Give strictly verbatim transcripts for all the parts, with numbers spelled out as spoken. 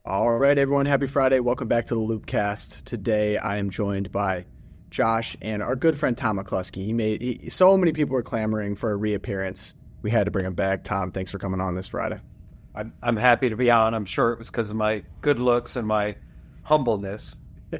All right, everyone. Happy Friday. Welcome back to the Loopcast. Today, I am joined by Josh and our good friend Tom McCluskey. He made he, so many people were clamoring for a reappearance. We had to bring him back. Tom, thanks for coming on this Friday. I'm, I'm happy to be on. I'm sure it was because of my good looks and my humbleness.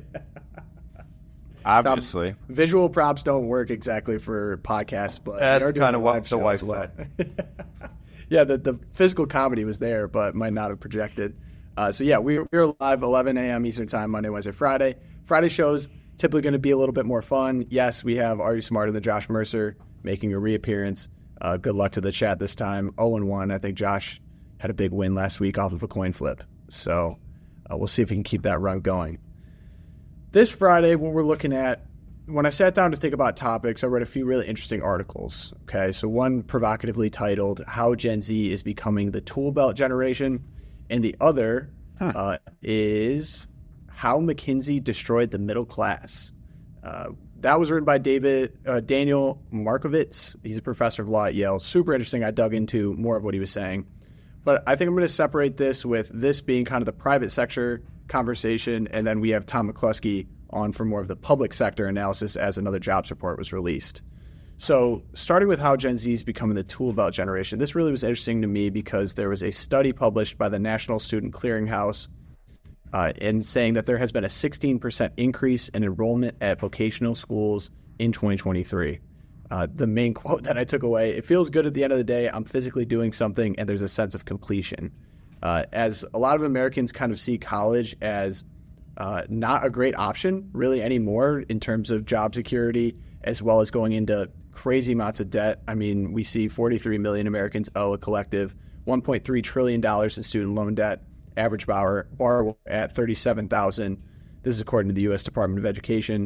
Obviously. Tom, visual props don't work exactly for podcasts, but that's kind of what the wife said. Yeah, the, the physical comedy was there, but might not have projected. Uh, so, yeah, we, we're live eleven a.m. Eastern Time, Monday, Wednesday, Friday. Friday shows typically going to be a little bit more fun. Yes, we have Are You Smarter Than Josh Mercer making a reappearance. Uh, good luck to the chat this time. oh and one. I think Josh had a big win last week off of a coin flip. So uh, we'll see if we can keep that run going. This Friday, what we're looking at, when I sat down to think about topics, I read a few really interesting articles. Okay, so one provocatively titled, How Gen Z is Becoming the Tool Belt Generation. And the other huh. uh, is How McKinsey Destroyed the Middle Class. Uh, that was written by David uh, Daniel Markovitz. He's a professor of law at Yale. Super interesting. I dug into more of what he was saying. But I think I'm going to separate this with this being kind of the private sector conversation, and then we have Tom McCluskey on for more of the public sector analysis as another jobs report was released. So starting with how Gen Z is becoming the tool belt generation, this really was interesting to me because there was a study published by the National Student Clearinghouse uh, in saying that there has been a sixteen percent increase in enrollment at vocational schools in twenty twenty-three. Uh, the main quote that I took away, it feels good at the end of the day, I'm physically doing something and there's a sense of completion. Uh, as a lot of Americans kind of see college as uh, not a great option really anymore in terms of job security, as well as going into crazy amounts of debt. I mean, we see forty-three million Americans owe a collective one point three trillion dollars in student loan debt. Average borrower, borrower at thirty-seven thousand dollars. This is according to the U S Department of Education.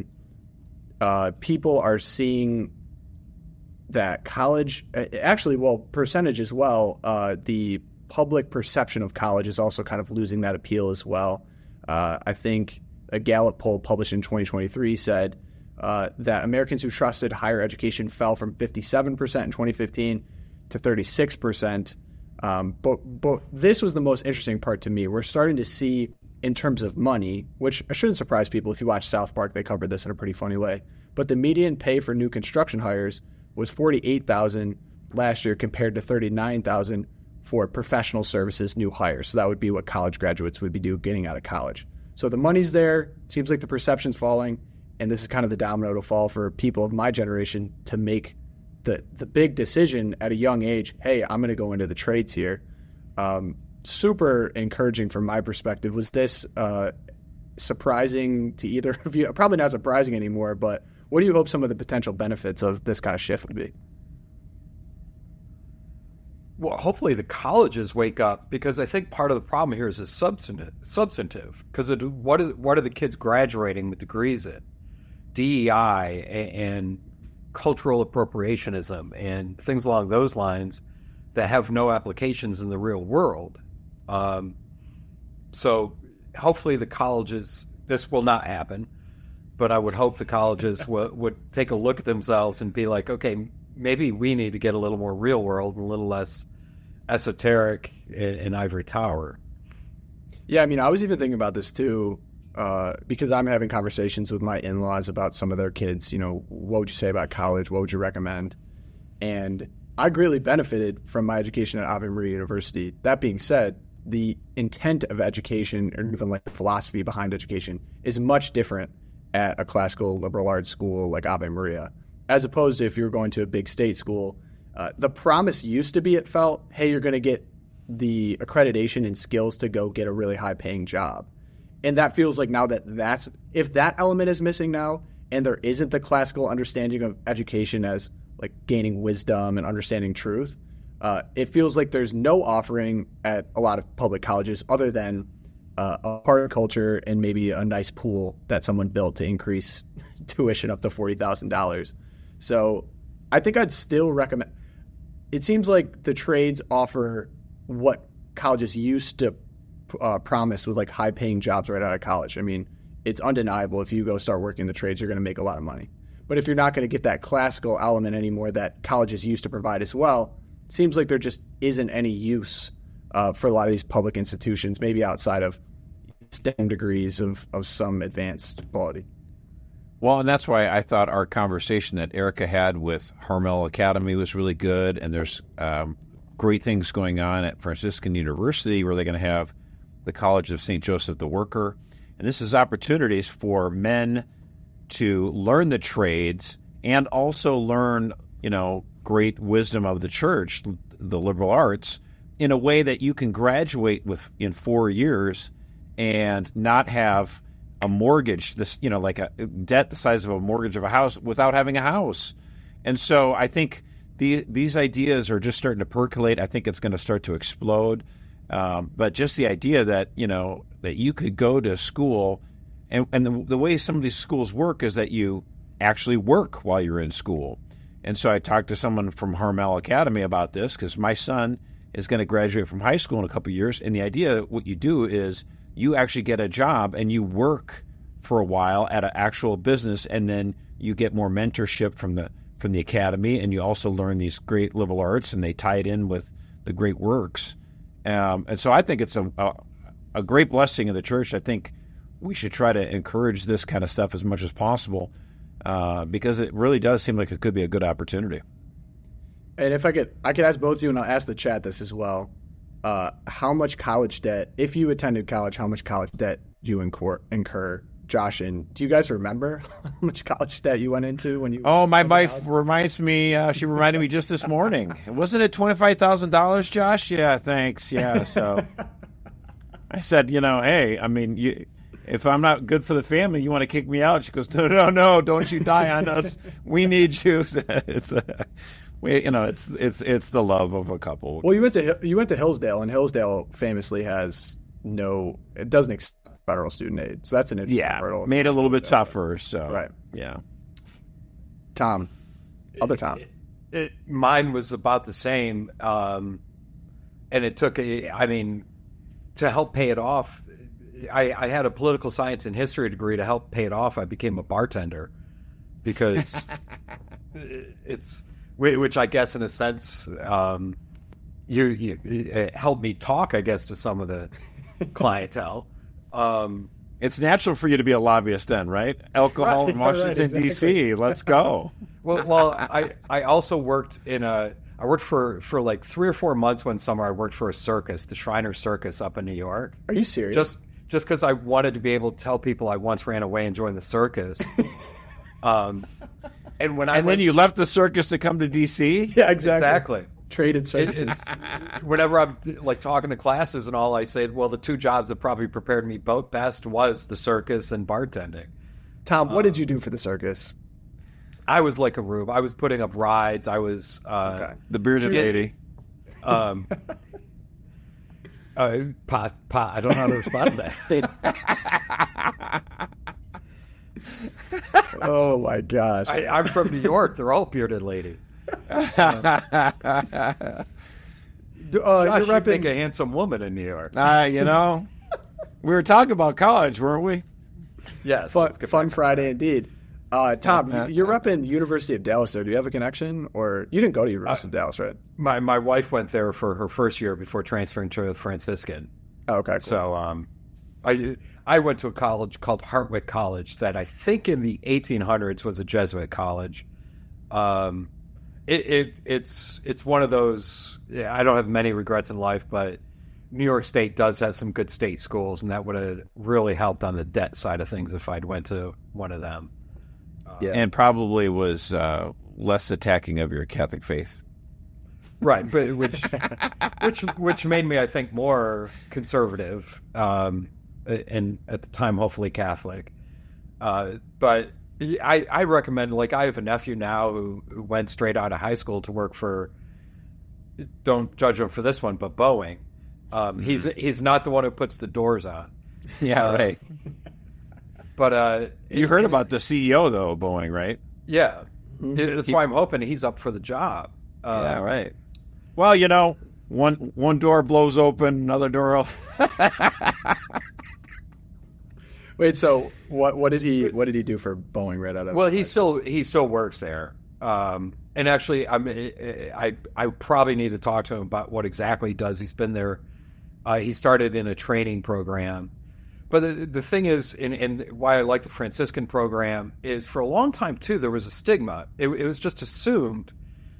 Uh, people are seeing that college, actually, well, percentage as well, uh, the public perception of college is also kind of losing that appeal as well. Uh, I think a Gallup poll published in twenty twenty-three said Uh, that Americans who trusted higher education fell from fifty-seven percent in twenty fifteen to thirty-six percent. Um, but, but this was the most interesting part to me. We're starting to see, in terms of money, which shouldn't surprise people. If you watch South Park, they covered this in a pretty funny way. But the median pay for new construction hires was forty-eight thousand dollars last year compared to thirty-nine thousand dollars for professional services new hires. So that would be what college graduates would be doing getting out of college. So the money's there. Seems like the perception's falling. And this is kind of the domino to fall for people of my generation to make the the big decision at a young age. Hey, I'm going to go into the trades here. Um, super encouraging from my perspective. Was this uh, surprising to either of you? Probably not surprising anymore, but what do you hope some of the potential benefits of this kind of shift would be? Well, hopefully the colleges wake up, because I think part of the problem here is substantive. Substantive, because what are what are the kids graduating with degrees in? D E I and cultural appropriationism and things along those lines that have no applications in the real world. Um, so hopefully the colleges, this will not happen, but I would hope the colleges w- would take a look at themselves and be like, okay, maybe we need to get a little more real world and a little less esoteric in, in ivory tower. Yeah, I mean, I was even thinking about this too. Uh, because I'm having conversations with my in-laws about some of their kids, you know, what would you say about college? What would you recommend? And I greatly benefited from my education at Ave Maria University. That being said, the intent of education, or even like the philosophy behind education, is much different at a classical liberal arts school like Ave Maria, as opposed to if you were going to a big state school. Uh, the promise used to be, it felt, hey, you're going to get the accreditation and skills to go get a really high-paying job. And that feels like now that that's, if that element is missing now, and there isn't the classical understanding of education as like gaining wisdom and understanding truth, uh, it feels like there's no offering at a lot of public colleges other than uh, a hard culture and maybe a nice pool that someone built to increase tuition up to forty thousand dollars. So I think I'd still recommend, it seems like the trades offer what colleges used to Uh, promise with like high paying jobs right out of college. I mean, it's undeniable if you go start working the trades, you're going to make a lot of money. But if you're not going to get that classical element anymore that colleges used to provide as well, it seems like there just isn't any use uh, for a lot of these public institutions, maybe outside of STEM degrees of, of some advanced quality. Well, and that's why I thought our conversation that Erica had with Harmel Academy was really good, and there's um, great things going on at Franciscan University where they're going to have the College of Saint Joseph the Worker. And this is opportunities for men to learn the trades and also learn, you know, great wisdom of the church, the liberal arts, in a way that you can graduate with in four years and not have a mortgage, this, you know, like a debt the size of a mortgage of a house without having a house. And so I think the, these ideas are just starting to percolate. I think it's going to start to explode. Um, but just the idea that, you know, that you could go to school, and, and the, the way some of these schools work is that you actually work while you're in school. And so I talked to someone from Harmel Academy about this because my son is going to graduate from high school in a couple of years. And the idea, what you do is you actually get a job and you work for a while at an actual business, and then you get more mentorship from the from the academy, and you also learn these great liberal arts, and they tie it in with the great works. Um, and so I think it's a, a a great blessing of the church. I think we should try to encourage this kind of stuff as much as possible uh, because it really does seem like it could be a good opportunity. And if I could, I could ask both of you, and I'll ask the chat this as well. Uh, how much college debt, if you attended college, how much college debt do you incur, incur? Josh, and do you guys remember how much college debt you went into when you? Oh, my wife reminds me. Uh, she reminded me just this morning. Wasn't it twenty-five thousand dollars, Josh? Yeah, thanks. Yeah, so I said, you know, hey, I mean, you, if I'm not good for the family, you want to kick me out? She goes, no, no, no, don't you die on us. We need you. It's a, we, you know, it's it's it's the love of a couple. Well, you went to you went to Hillsdale, and Hillsdale famously has no, it doesn't accept federal student aid, so that's an interesting yeah, hurdle. Made it a little bit tougher. So right, yeah. Tom, other Tom, it, it, mine was about the same, um, and it took a, I mean, to help pay it off. I, I had a political science and history degree. To help pay it off, I became a bartender because it's, which I guess in a sense, um, you, you it helped me talk, I guess, to some of the clientele. Um, it's natural for you to be a lobbyist then, right? Alcohol right, in Washington, right, exactly. D C Let's go. Well, well, I, I also worked in a, I worked for, for like three or four months one summer. I worked for a circus, the Shriner Circus up in New York. Are you serious? Just just because I wanted to be able to tell people I once ran away and joined the circus. um, and when I and went, then you left the circus to come to D C yeah, exactly. exactly. Traded It, services. it's, whenever I'm like talking to classes and all, I say, well, the two jobs that probably prepared me both best was the circus and bartending. Tom, what uh, did you do for the circus? I was like a rube. I was putting up rides. I was uh, okay. the bearded lady. Um, uh, pot, pot. I don't know how to respond to that. Oh my gosh! I, I'm from New York. They're all bearded ladies. Uh, Do, uh, Josh, you're repping... you think a handsome woman in New York. Uh, you know, we were talking about college, weren't we? Yeah, fun, fun Friday indeed. Uh, Tom, uh, you're repping University of Dallas there. Do you have a connection, or you didn't go to University uh, of Dallas, right? My my wife went there for her first year before transferring to Franciscan. Oh, okay, cool. So um, I I went to a college called Hartwick College that I think in the eighteen hundreds was a Jesuit college. Um. It, it it's it's one of those. Yeah, I don't have many regrets in life, but New York State does have some good state schools, and that would have really helped on the debt side of things if I'd went to one of them. Uh, yeah, and probably was uh, less attacking of your Catholic faith, right? But which which which made me, I think, more conservative, um, and at the time, hopefully Catholic. Uh, but. I, I recommend, like, I have a nephew now who, who went straight out of high school to work for, don't judge him for this one, but Boeing. Um, mm-hmm. He's he's not the one who puts the doors on. Yeah, uh, right. But uh, you heard it, about the C E O, though, of Boeing, right? Yeah. Mm-hmm. That's he, why I'm hoping he's up for the job. Uh, yeah, right. Well, you know, one one door blows open, another door... Wait, so what? What did he? What did he do for Boeing right out of? Well, he still he still works there, um, and actually, I mean, I I probably need to talk to him about what exactly he does. He's been there. Uh, he started in a training program, But the, the thing is, and, and why I like the Franciscan program is for a long time, too, there was a stigma. It, it was just assumed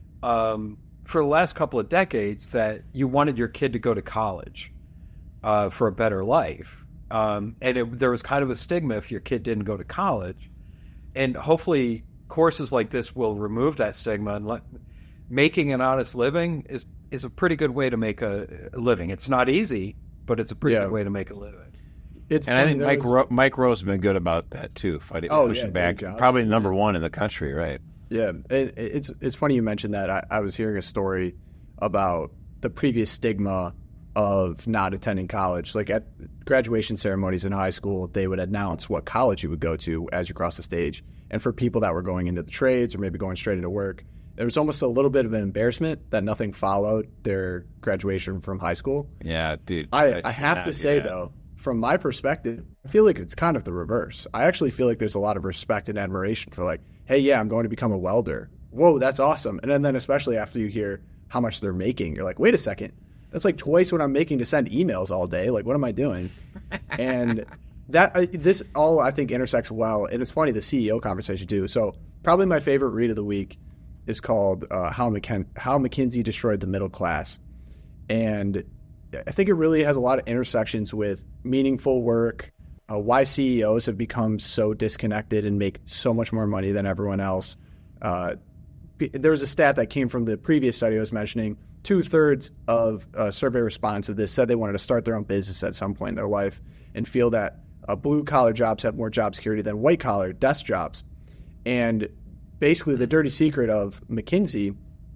um, for the last couple of decades that you wanted your kid to go to college uh, for a better life. Um, and it, there was kind of a stigma if your kid didn't go to college. And hopefully courses like this will remove that stigma. And let, making an honest living is, is a pretty good way to make a, a living. It's not easy, but it's a pretty Yeah. good way to make a living. It's And I funny, think there Mike was- Ro- Mike Rowe's been good about that too, fighting Oh, pushing yeah, back. doing jobs. Probably number one in the country, right? Yeah, it, it's it's funny you mentioned that. I, I was hearing a story about the previous stigma of not attending college. Like at graduation ceremonies in high school, they would announce what college you would go to as you cross the stage. And for people that were going into the trades or maybe going straight into work, there was almost a little bit of an embarrassment that nothing followed their graduation from high school. Yeah, dude. I, that I should have not to do say, that. though, from my perspective, I feel like it's kind of the reverse. I actually feel like there's a lot of respect and admiration for like, hey, yeah, I'm going to become a welder. Whoa, that's awesome. And then, then especially after you hear how much they're making, you're like, wait a second. That's like twice what I'm making to send emails all day. Like, what am I doing? And that uh, this all, I think, intersects well. And it's funny, the C E O conversation, too. So probably my favorite read of the week is called uh, How, McKin- How McKinsey Destroyed the Middle Class. And I think it really has a lot of intersections with meaningful work, uh, why C E Os have become so disconnected and make so much more money than everyone else. Uh, there was a stat that came from the previous study I was mentioning. Two-thirds of uh, survey respondents of this said they wanted to start their own business at some point in their life and feel that uh, blue-collar jobs have more job security than white-collar desk jobs. And basically the dirty secret of McKinsey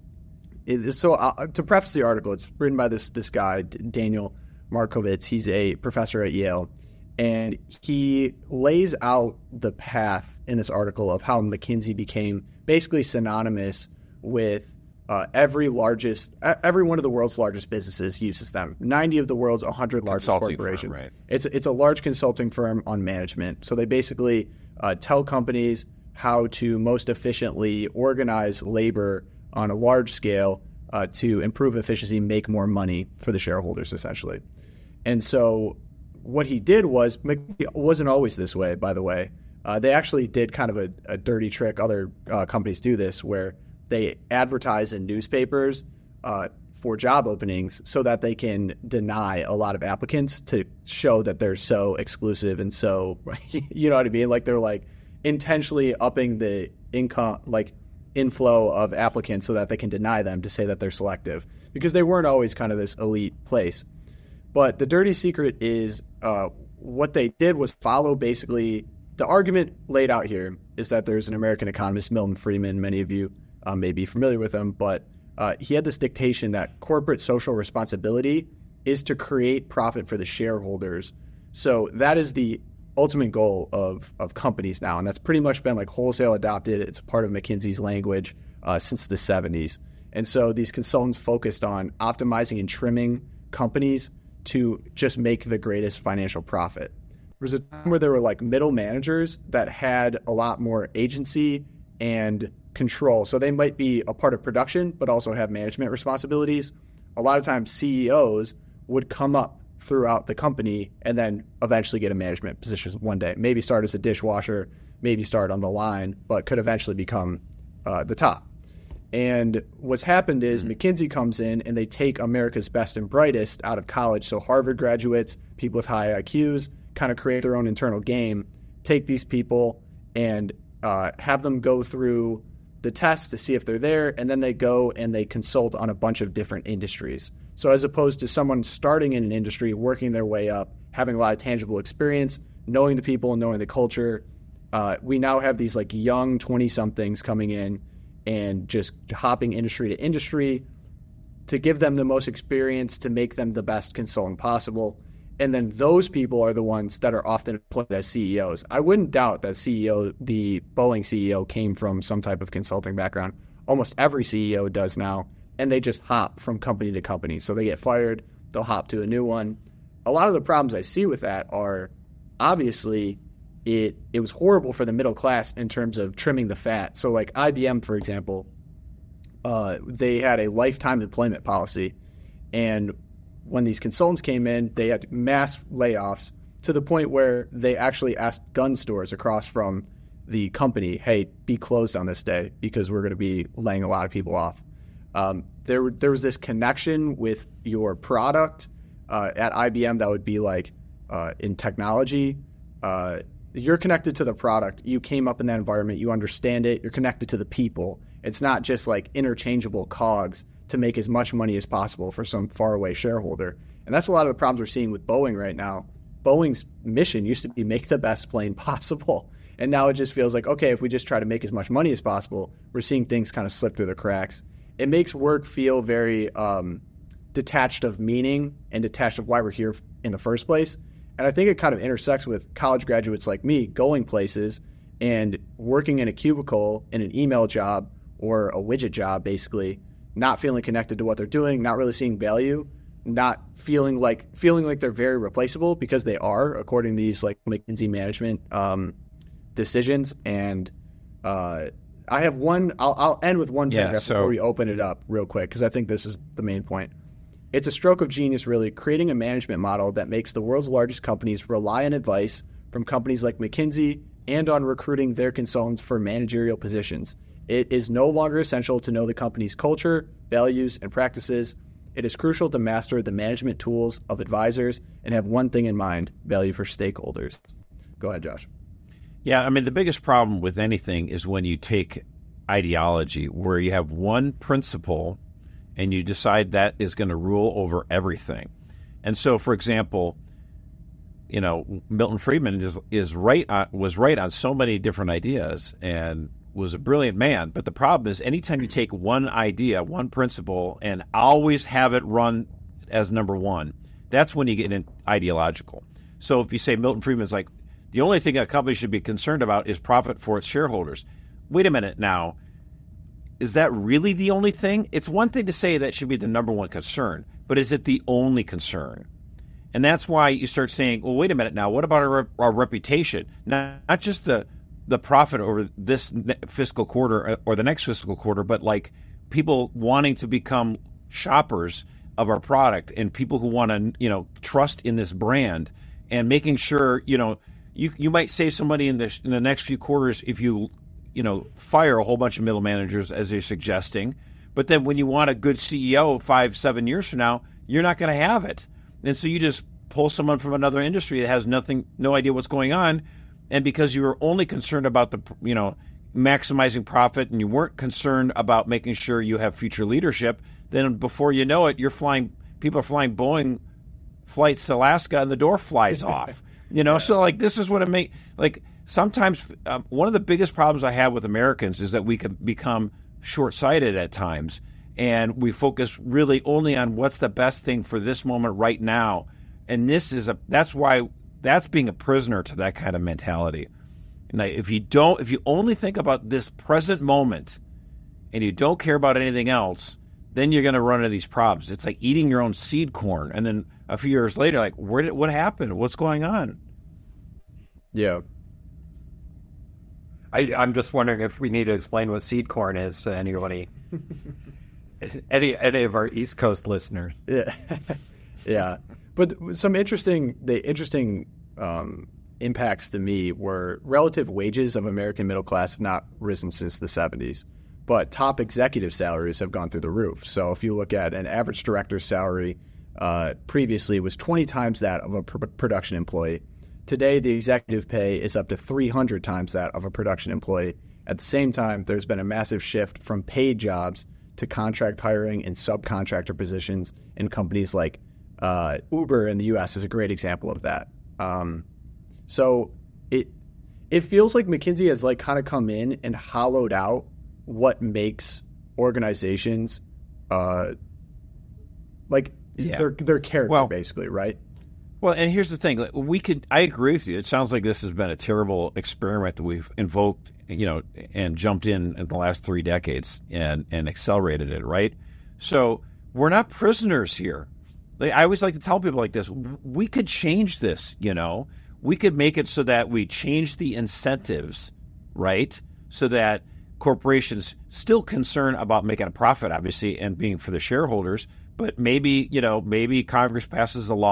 is, so uh, to preface the article, it's written by this this guy, Daniel Markovitz. He's a professor at Yale, and he lays out the path in this article of how McKinsey became basically synonymous with uh, every largest, every one of the world's largest businesses uses them. ninety of the world's one hundred largest Consulting firm, corporations. right. It's it's a large consulting firm on management. So they basically uh, tell companies how to most efficiently organize labor on a large scale uh, to improve efficiency, make more money for the shareholders, essentially. And so what he did was, it wasn't always this way, by the way. Uh, they actually did kind of a, a dirty trick. Other uh, companies do this, where they advertise in newspapers uh, for job openings so that they can deny a lot of applicants to show that they're so exclusive and so, you know what I mean? Like they're like intentionally upping the income, like inflow of applicants so that they can deny them to say that they're selective, because they weren't always kind of this elite place. But the dirty secret is uh, what they did was follow basically the argument laid out here is that there's an American economist, Milton Friedman. Many of you uh, may be familiar with him, but uh, he had this dictation that corporate social responsibility is to create profit for the shareholders. So that is the ultimate goal of, of companies now, and that's pretty much been like wholesale adopted. It's a part of McKinsey's language uh, since the seventies. And so these consultants focused on optimizing and trimming companies to just make the greatest financial profit. There was a time where there were like middle managers that had a lot more agency and control. So they might be a part of production, but also have management responsibilities. A lot of times C E Os would come up throughout the company and then eventually get a management position one day. Maybe start as a dishwasher, maybe start on the line, but could eventually become uh, the top. And what's happened is McKinsey comes in and they take America's best and brightest out of college. So Harvard graduates, people with high I Qs, kind of create their own internal game, take these people and uh, have them go through the tests to see if they're there, and then they go and they consult on a bunch of different industries. So as opposed to someone starting in an industry, working their way up, having a lot of tangible experience, knowing the people and knowing the culture, uh, we now have these like young twenty-somethings coming in and just hopping industry to industry to give them the most experience, to make them the best consultant possible. And then those people are the ones that are often appointed as C E Os. I wouldn't doubt that C E O, the Boeing C E O, came from some type of consulting background. Almost every C E O does now, and they just hop from company to company. So they get fired, they'll hop to a new one. A lot of the problems I see with that are obviously it it was horrible for the middle class in terms of trimming the fat. So like I B M, for example, uh, they had a lifetime employment policy, and when these consultants came in, they had mass layoffs, to the point where they actually asked gun stores across from the company, hey, be closed on this day because we're going to be laying a lot of people off. Um, there, there was this connection with your product. Uh, at I B M, that would be like uh, in technology. Uh, you're connected to the product. You came up in that environment. You understand it. You're connected to the people. It's not just like interchangeable cogs to make as much money as possible for some faraway shareholder. And that's a lot of the problems we're seeing with Boeing right now. Boeing's mission used to be make the best plane possible. And now it just feels like, okay, if we just try to make as much money as possible, we're seeing things kind of slip through the cracks. It makes work feel very um, detached of meaning and detached of why we're here in the first place. And I think it kind of intersects with college graduates like me going places and working in a cubicle in an email job or a widget job, basically, not feeling connected to what they're doing, not really seeing value, not feeling like feeling like they're very replaceable because they are, according to these like McKinsey management um, decisions. And uh, I have one. I'll, I'll end with one paragraph yeah, so, before we open it up real quick because I think this is the main point. It's a stroke of genius, really, creating a management model that makes the world's largest companies rely on advice from companies like McKinsey and on recruiting their consultants for managerial positions. It is no longer essential to know the company's culture, values, and practices. It is crucial to master the management tools of advisors and have one thing in mind, value for stakeholders. Go ahead, Josh. Yeah, I mean, the biggest problem with anything is when you take ideology where you have one principle and you decide that is going to rule over everything. And so, for example, you know, Milton Friedman is is right on, was right on so many different ideas and was a brilliant man. But the problem is anytime you take one idea, one principle, and always have it run as number one, that's when you get in ideological. So if you say Milton Friedman's like, the only thing a company should be concerned about is profit for its shareholders. Wait a minute now. Is that really the only thing? It's one thing to say that should be the number one concern, but is it the only concern? And that's why you start saying, well, wait a minute now, what about our, our reputation? Not, not just the the profit over this fiscal quarter or the next fiscal quarter, but like people wanting to become shoppers of our product and people who want to, you know, trust in this brand and making sure, you know, you you might save some money in the, in the next few quarters if you you know, fire a whole bunch of middle managers as they're suggesting. But then when you want a good C E O five, seven years from now, you're not going to have it. And so you just pull someone from another industry that has nothing, no idea what's going on. And because you were only concerned about the, you know, maximizing profit and you weren't concerned about making sure you have future leadership, then before you know it, you're flying, people are flying Boeing flights to Alaska and the door flies off. You know, yeah. So like this is what it makes, like, sometimes um, one of the biggest problems I have with Americans is that we can become short-sighted at times, and we focus really only on what's the best thing for this moment right now. And this is a that's why that's being a prisoner to that kind of mentality. And if you don't, if you only think about this present moment, and you don't care about anything else, then you're going to run into these problems. It's like eating your own seed corn, and then a few years later, like, where did what happened? What's going on? Yeah. I, I'm just wondering if we need to explain what seed corn is to anybody, any any of our East Coast listeners. Yeah, yeah. But some interesting, the interesting um, impacts to me were relative wages of American middle class have not risen since the seventies, but top executive salaries have gone through the roof. So if you look at an average director's salary, uh, previously was twenty times that of a pr- production employee. Today, the executive pay is up to three hundred times that of a production employee. At the same time, there's been a massive shift from paid jobs to contract hiring and subcontractor positions in companies like uh, Uber in the U S is a great example of that. Um, so it it feels like McKinsey has like kind of come in and hollowed out what makes organizations uh, like yeah. their their character, well, basically, right? Well, and here's the thing: we could. I agree with you. It sounds like this has been a terrible experiment that we've invoked, you know, and jumped in in the last three decades and and accelerated it, right? So we're not prisoners here. Like, I always like to tell people like this: we could change this. You know, we could make it so that we change the incentives, right? So that corporations still concerned about making a profit, obviously, and being for the shareholders, but maybe you know, maybe Congress passes a law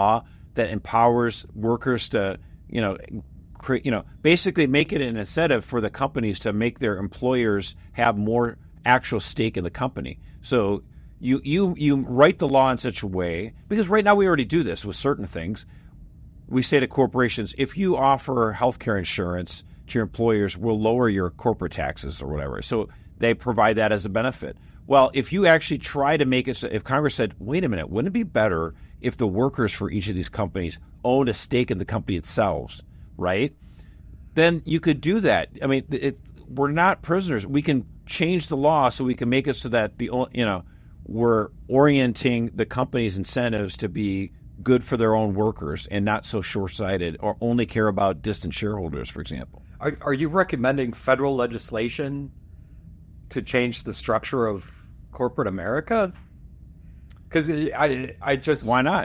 that empowers workers to, you know, create, you know, basically make it an incentive for the companies to make their employers have more actual stake in the company. So you you you write the law in such a way, because right now we already do this with certain things. We say to corporations, if you offer healthcare insurance to your employers, we'll lower your corporate taxes or whatever. So they provide that as a benefit. Well, if you actually try to make it so, if Congress said, wait a minute, wouldn't it be better if the workers for each of these companies owned a stake in the company itself, right? Then you could do that. I mean, it, we're not prisoners. We can change the law so we can make it so that the you know we're orienting the company's incentives to be good for their own workers and not so short-sighted or only care about distant shareholders, for example. Are, are you recommending federal legislation to change the structure of corporate America? Because I, I just... Why not?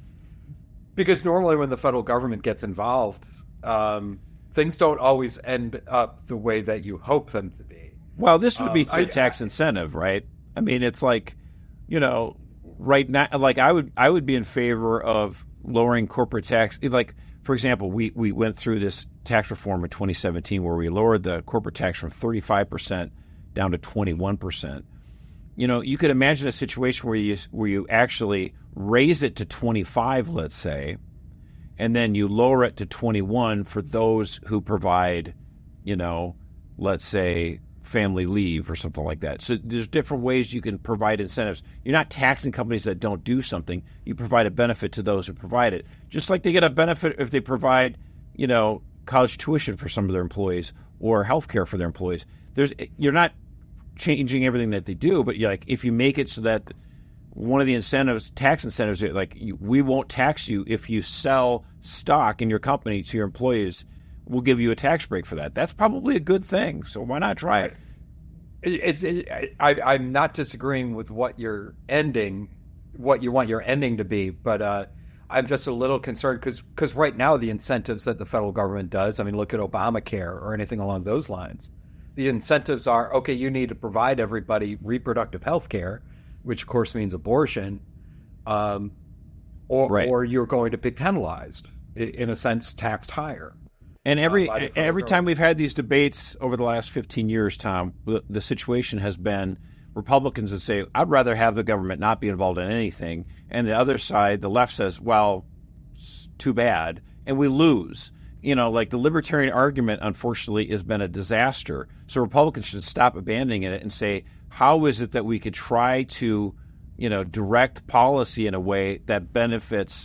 Because normally when the federal government gets involved, um, things don't always end up the way that you hope them to be. Well, this would be um, through I, tax incentive, right? I mean, it's like, you know, right now, like I would, I would be in favor of lowering corporate tax. Like, for example, we, we went through this tax reform in twenty seventeen where we lowered the corporate tax from thirty-five percent down to twenty-one percent. You know, you could imagine a situation where you where you actually raise it to twenty-five, let's say, and then you lower it to twenty-one for those who provide, you know, let's say family leave or something like that. So there's different ways you can provide incentives. You're not taxing companies that don't do something. You provide a benefit to those who provide it. Just like they get a benefit if they provide, you know, college tuition for some of their employees or health care for their employees. There's you're not changing everything that they do, but you're like, if you make it so that one of the incentives, tax incentives, like you, we won't tax you if you sell stock in your company to your employees, we'll give you a tax break for that. That's probably a good thing. So why not try it? It's. It, I, I'm not disagreeing with what you're ending, what you want your ending to be, but uh, I'm just a little concerned because because right now the incentives that the federal government does, I mean, look at Obamacare or anything along those lines. The incentives are, okay, you need to provide everybody reproductive health care, which of course means abortion, um, or right. or you're going to be penalized, in a sense, taxed higher. And every uh, every time we've had these debates over the last fifteen years, Tom, the, the situation has been Republicans that say, I'd rather have the government not be involved in anything. And the other side, the left says, well, it's too bad. And we lose. You know, like the libertarian argument, unfortunately, has been a disaster. So Republicans should stop abandoning it and say, how is it that we could try to, you know, direct policy in a way that benefits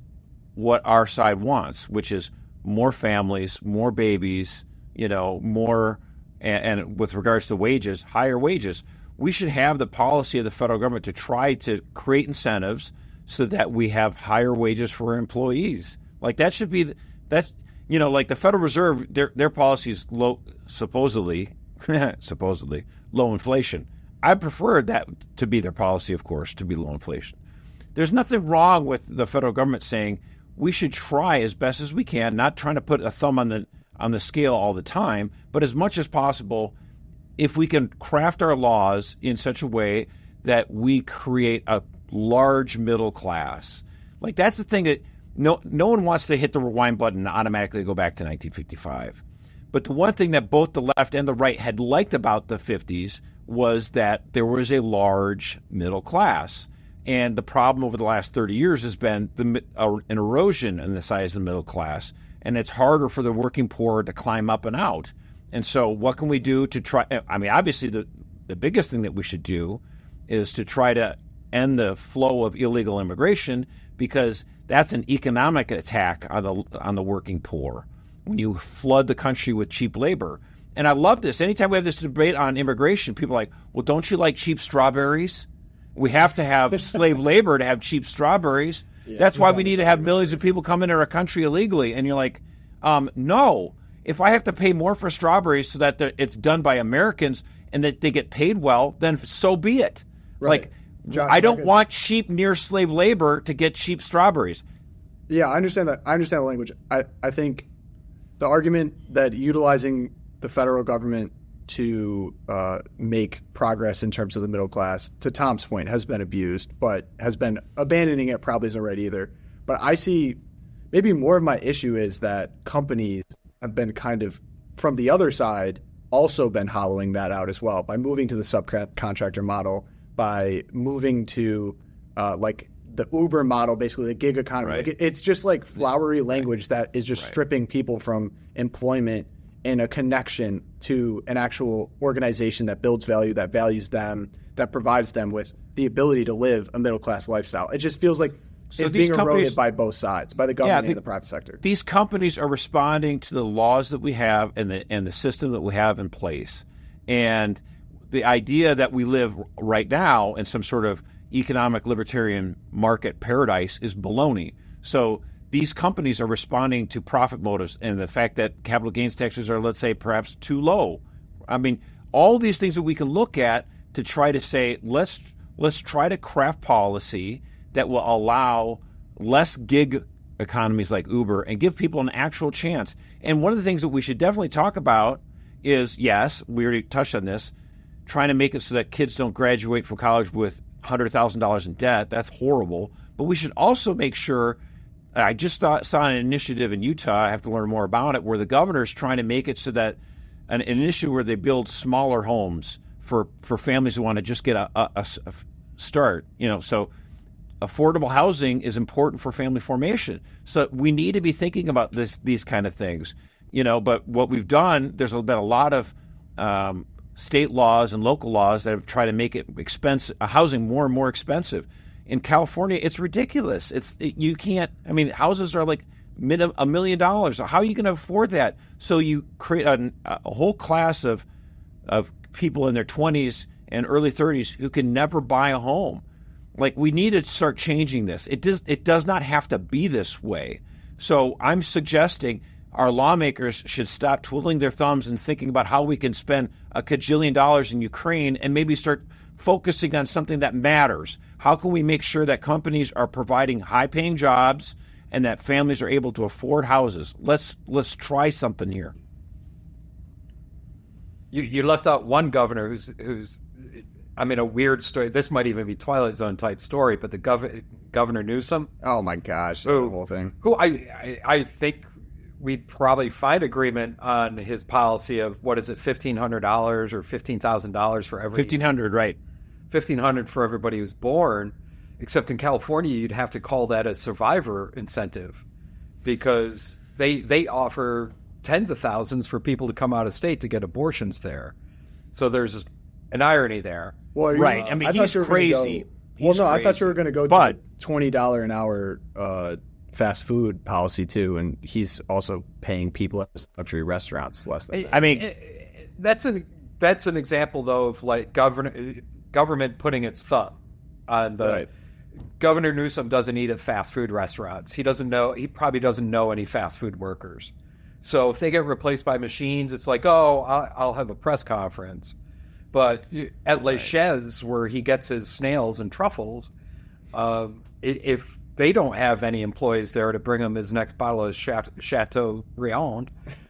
what our side wants, which is more families, more babies, you know, more, and, and with regards to wages, higher wages. We should have the policy of the federal government to try to create incentives so that we have higher wages for our employees. Like that should be, that, you know, like the Federal Reserve, their their policy is low, supposedly, supposedly, low inflation. I prefer that to be their policy, of course, to be low inflation. There's nothing wrong with the federal government saying, we should try as best as we can, not trying to put a thumb on the on the scale all the time, but as much as possible, if we can craft our laws in such a way that we create a large middle class. Like that's the thing that no no one wants to hit the rewind button and automatically go back to nineteen fifty-five. But the one thing that both the left and the right had liked about the fifties was that there was a large middle class. And the problem over the last thirty years has been the, uh, an erosion in the size of the middle class. And it's harder for the working poor to climb up and out. And so what can we do to try? I mean, obviously, the, the biggest thing that we should do is to try to end the flow of illegal immigration, because that's an economic attack on the on the working poor when you flood the country with cheap labor. And I love this. Anytime we have this debate on immigration, people are like, well, don't you like cheap strawberries? We have to have slave labor to have cheap strawberries. Yeah, That's why we need to have millions of people come into our country illegally. And you're like, um, no. If I have to pay more for strawberries so that it's done by Americans and that they get paid well, then so be it. Right. Like, Josh, I don't want cheap near slave labor to get cheap strawberries. Yeah, I understand that. I understand the language. I, I think the argument that utilizing the federal government to uh, make progress in terms of the middle class, to Tom's point, has been abused, but has been abandoning it probably isn't right either. But I see maybe more of my issue is that companies have been kind of, from the other side, also been hollowing that out as well by moving to the subcontractor model, by moving to uh, like the Uber model, basically the gig economy. Right. Like it's just like flowery language that is just Right. stripping people from employment and a connection to an actual organization that builds value, that values them, that provides them with the ability to live a middle-class lifestyle. It just feels like So it's these being companies- eroded by both sides, by the government the- and the private sector. These companies are responding to the laws that we have and the and the system that we have in place. And the idea that we live right now in some sort of economic libertarian market paradise is baloney. So these companies are responding to profit motives and the fact that capital gains taxes are, let's say, perhaps too low. I mean, all these things that we can look at to try to say, let's let's try to craft policy that will allow less gig economies like Uber and give people an actual chance. And one of the things that we should definitely talk about is, yes, we already touched on this, trying to make it so that kids don't graduate from college with one hundred thousand dollars in debt. That's horrible. But we should also make sure, I just thought, saw an initiative in Utah, I have to learn more about it, where the governor is trying to make it so that an, an initiative where they build smaller homes for, for families who want to just get a, a, a, a start. You know, so affordable housing is important for family formation. So we need to be thinking about this, these kind of things. You know, but what we've done, there's been a lot of um, state laws and local laws that have tried to make it expensive, housing more and more expensive. In California, it's ridiculous. It's it, you can't. I mean, houses are like mid a million dollars. How are you going to afford that? So you create a, a whole class of of people in their twenties and early thirties who can never buy a home. Like, we need to start changing this. It does. It does not have to be this way. So I'm suggesting our lawmakers should stop twiddling their thumbs and thinking about how we can spend a cajillion dollars in Ukraine and maybe start focusing on something that matters. How can we make sure that companies are providing high-paying jobs and that families are able to afford houses? Let's let's try something here. You you left out one governor who's who's I mean a weird story. This might even be Twilight Zone type story, but the gov- Governor Newsom. Oh my gosh, Who- the whole thing. Who I, I I think we'd probably find agreement on his policy of what is it, fifteen hundred dollars or fifteen thousand dollars for every fifteen hundred, right? fifteen hundred for everybody who's born, except in California you'd have to call that a survivor incentive because they they offer tens of thousands for people to come out of state to get abortions there. So there's an irony there. Well, are you- Right. I mean, thought he's you were gonna go- crazy. well, He's no, I thought crazy. you were going to go to But- the twenty dollars an hour uh, fast food policy too, and he's also paying people at luxury restaurants less than that. I mean, That's an that's an example though of like govern, government putting its thumb on the Right. Governor Newsom doesn't eat at fast food restaurants. He doesn't know. He probably doesn't know any fast food workers. So if they get replaced by machines, it's like, oh, I'll, I'll have a press conference. But at Les Chaises, where he gets his snails and truffles, um, i- if they don't have any employees there to bring him his next bottle of Chat- Chateaubriand,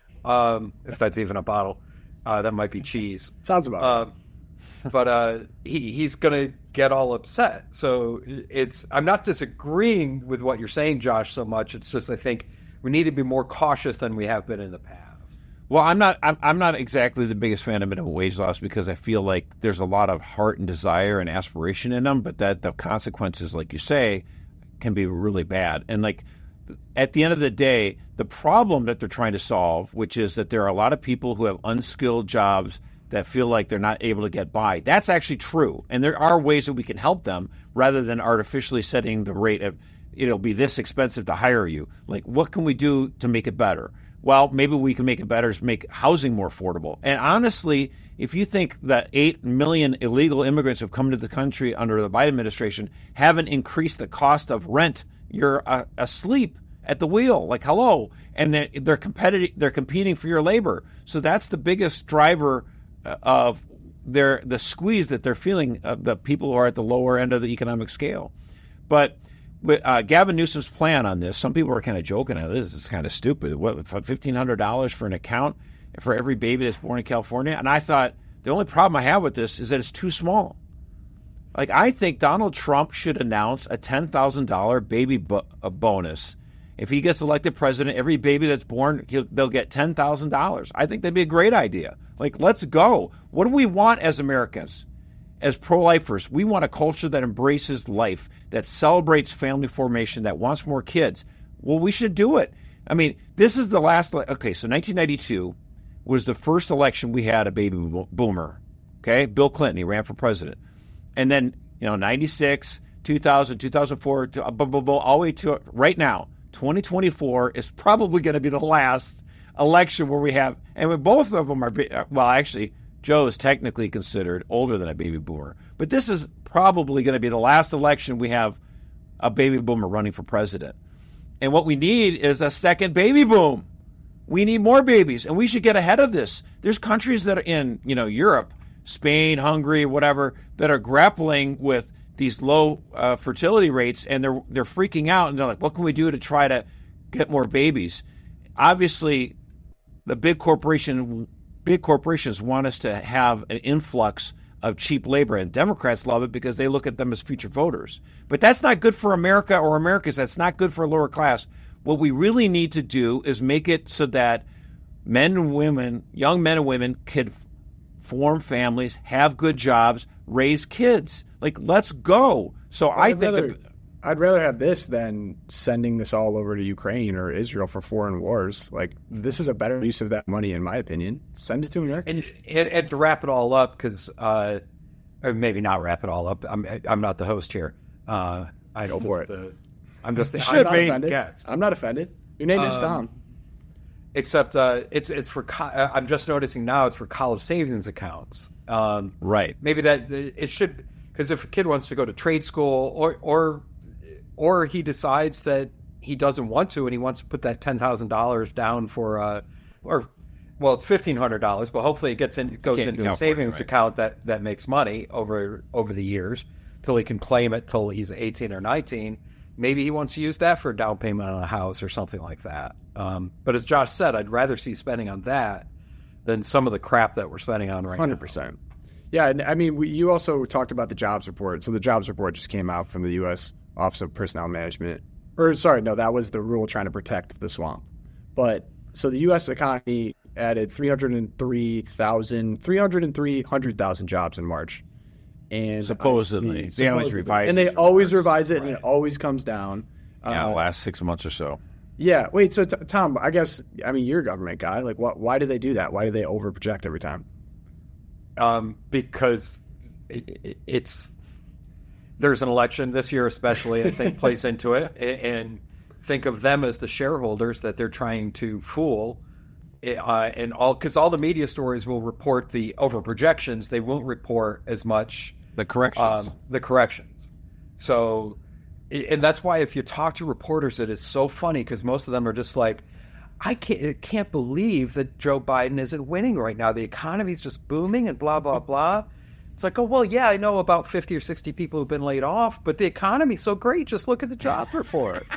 um, if that's even a bottle, uh, that might be cheese. Sounds about right. Um, but uh, he he's gonna get all upset. So it's I'm not disagreeing with what you're saying, Josh, so much. It's just I think we need to be more cautious than we have been in the past. well, I'm not. I'm, I'm not exactly the biggest fan of minimum wage laws because I feel like there's a lot of heart and desire and aspiration in them, but that the consequences, like you say, can be really bad. And like at the end of the day, the problem that they're trying to solve, which is that there are a lot of people who have unskilled jobs that feel like they're not able to get by. That's actually true. And there are ways that we can help them rather than artificially setting the rate of it'll be this expensive to hire you. Like, what can we do to make it better? Well, maybe we can make it better is make housing more affordable. And honestly, if you think that eight million illegal immigrants have come to the country under the Biden administration haven't increased the cost of rent, you're uh, asleep at the wheel. Like, hello. And they're, they're, competitive, they're competing for your labor. So that's the biggest driver of their the squeeze that they're feeling, of the people who are at the lower end of the economic scale. But with uh, Gavin Newsom's plan on this, some people are kind of joking. Oh, this is kind of stupid. What, fifteen hundred dollars for an account for every baby that's born in California? And I thought the only problem I have with this is that it's too small. Like, I think Donald Trump should announce a ten thousand dollars baby bo- a bonus. If he gets elected president, every baby that's born, he'll, they'll get ten thousand dollars. I think that'd be a great idea. Like, let's go. What do we want as Americans, as pro-lifers? We want a culture that embraces life, that celebrates family formation, that wants more kids. Well, we should do it. I mean, this is the last. Okay, so nineteen ninety-two was the first election we had a baby boomer. Okay, Bill Clinton, he ran for president. And then, you know, ninety-six, two thousand, two thousand four, to, blah, blah, blah, all the way to right now. twenty twenty-four is probably going to be the last election where we have, and both of them are, well, actually, Joe is technically considered older than a baby boomer. But this is probably going to be the last election we have a baby boomer running for president. And what we need is a second baby boom. We need more babies, and we should get ahead of this. There's countries that are in, you know, Europe, Spain, Hungary, whatever, that are grappling with these low uh, fertility rates, and they're they're freaking out, and they're like, what can we do to try to get more babies? Obviously, the big corporation, big corporations want us to have an influx of cheap labor, and Democrats love it because they look at them as future voters. But that's not good for America or Americans. That's not good for a lower class. What we really need to do is make it so that men and women, young men and women, can form families, have good jobs, raise kids. Like, let's go. So well, I I'd think rather, that, I'd rather have this than sending this all over to Ukraine or Israel for foreign wars. Like, this is a better use of that money, in my opinion. Send it to America. And, and, and to wrap it all up, because uh, or maybe not wrap it all up. I'm I'm not the host here. Uh, I Go for it. The, I'm just the I'm not I'm offended. guest. I'm not offended. Your name is Um, Tom. Except uh, it's it's for co- I'm just noticing now it's for college savings accounts. Um, right. Maybe that it should, because if a kid wants to go to trade school or or or he decides that he doesn't want to and he wants to put that ten thousand dollars down for uh or well it's fifteen hundred dollars, but hopefully it gets in it goes Can't into a account for it, savings right. account that that makes money over over the years till he can claim it till he's eighteen or nineteen. Maybe he wants to use that for a down payment on a house or something like that. Um, but as Josh said, I'd rather see spending on that than some of the crap that we're spending on right one hundred percent. Yeah, and I mean, we, you also talked about the jobs report. So the jobs report just came out from the U S Office of Personnel Management. Or, sorry, no, that was the rule trying to protect the swamp. But, so the U S economy added three hundred three thousand, three hundred three hundred thousand jobs in March. And Supposedly. see, They always supposedly. revise And it they for always March. revise it, and Right. it always comes down. Yeah, Uh, last six months or so. Yeah. Wait. So t- Tom, I guess I mean you're a government guy. Like, what? Why do they do that? Why do they overproject every time? um, because it, it, it's there's an election this year, especially I think plays into it, and, and think of them as the shareholders that they're trying to fool, uh, and all because all the media stories will report the overprojections, they won't report as much The corrections. um, the corrections. So. And that's why if you talk to reporters, it is so funny because most of them are just like, I can't, can't believe that Joe Biden isn't winning right now. The economy's just booming and blah, blah, blah. It's like, oh, well, yeah, I know about fifty or sixty people who've been laid off, but the economy's so great. Just look at the job report.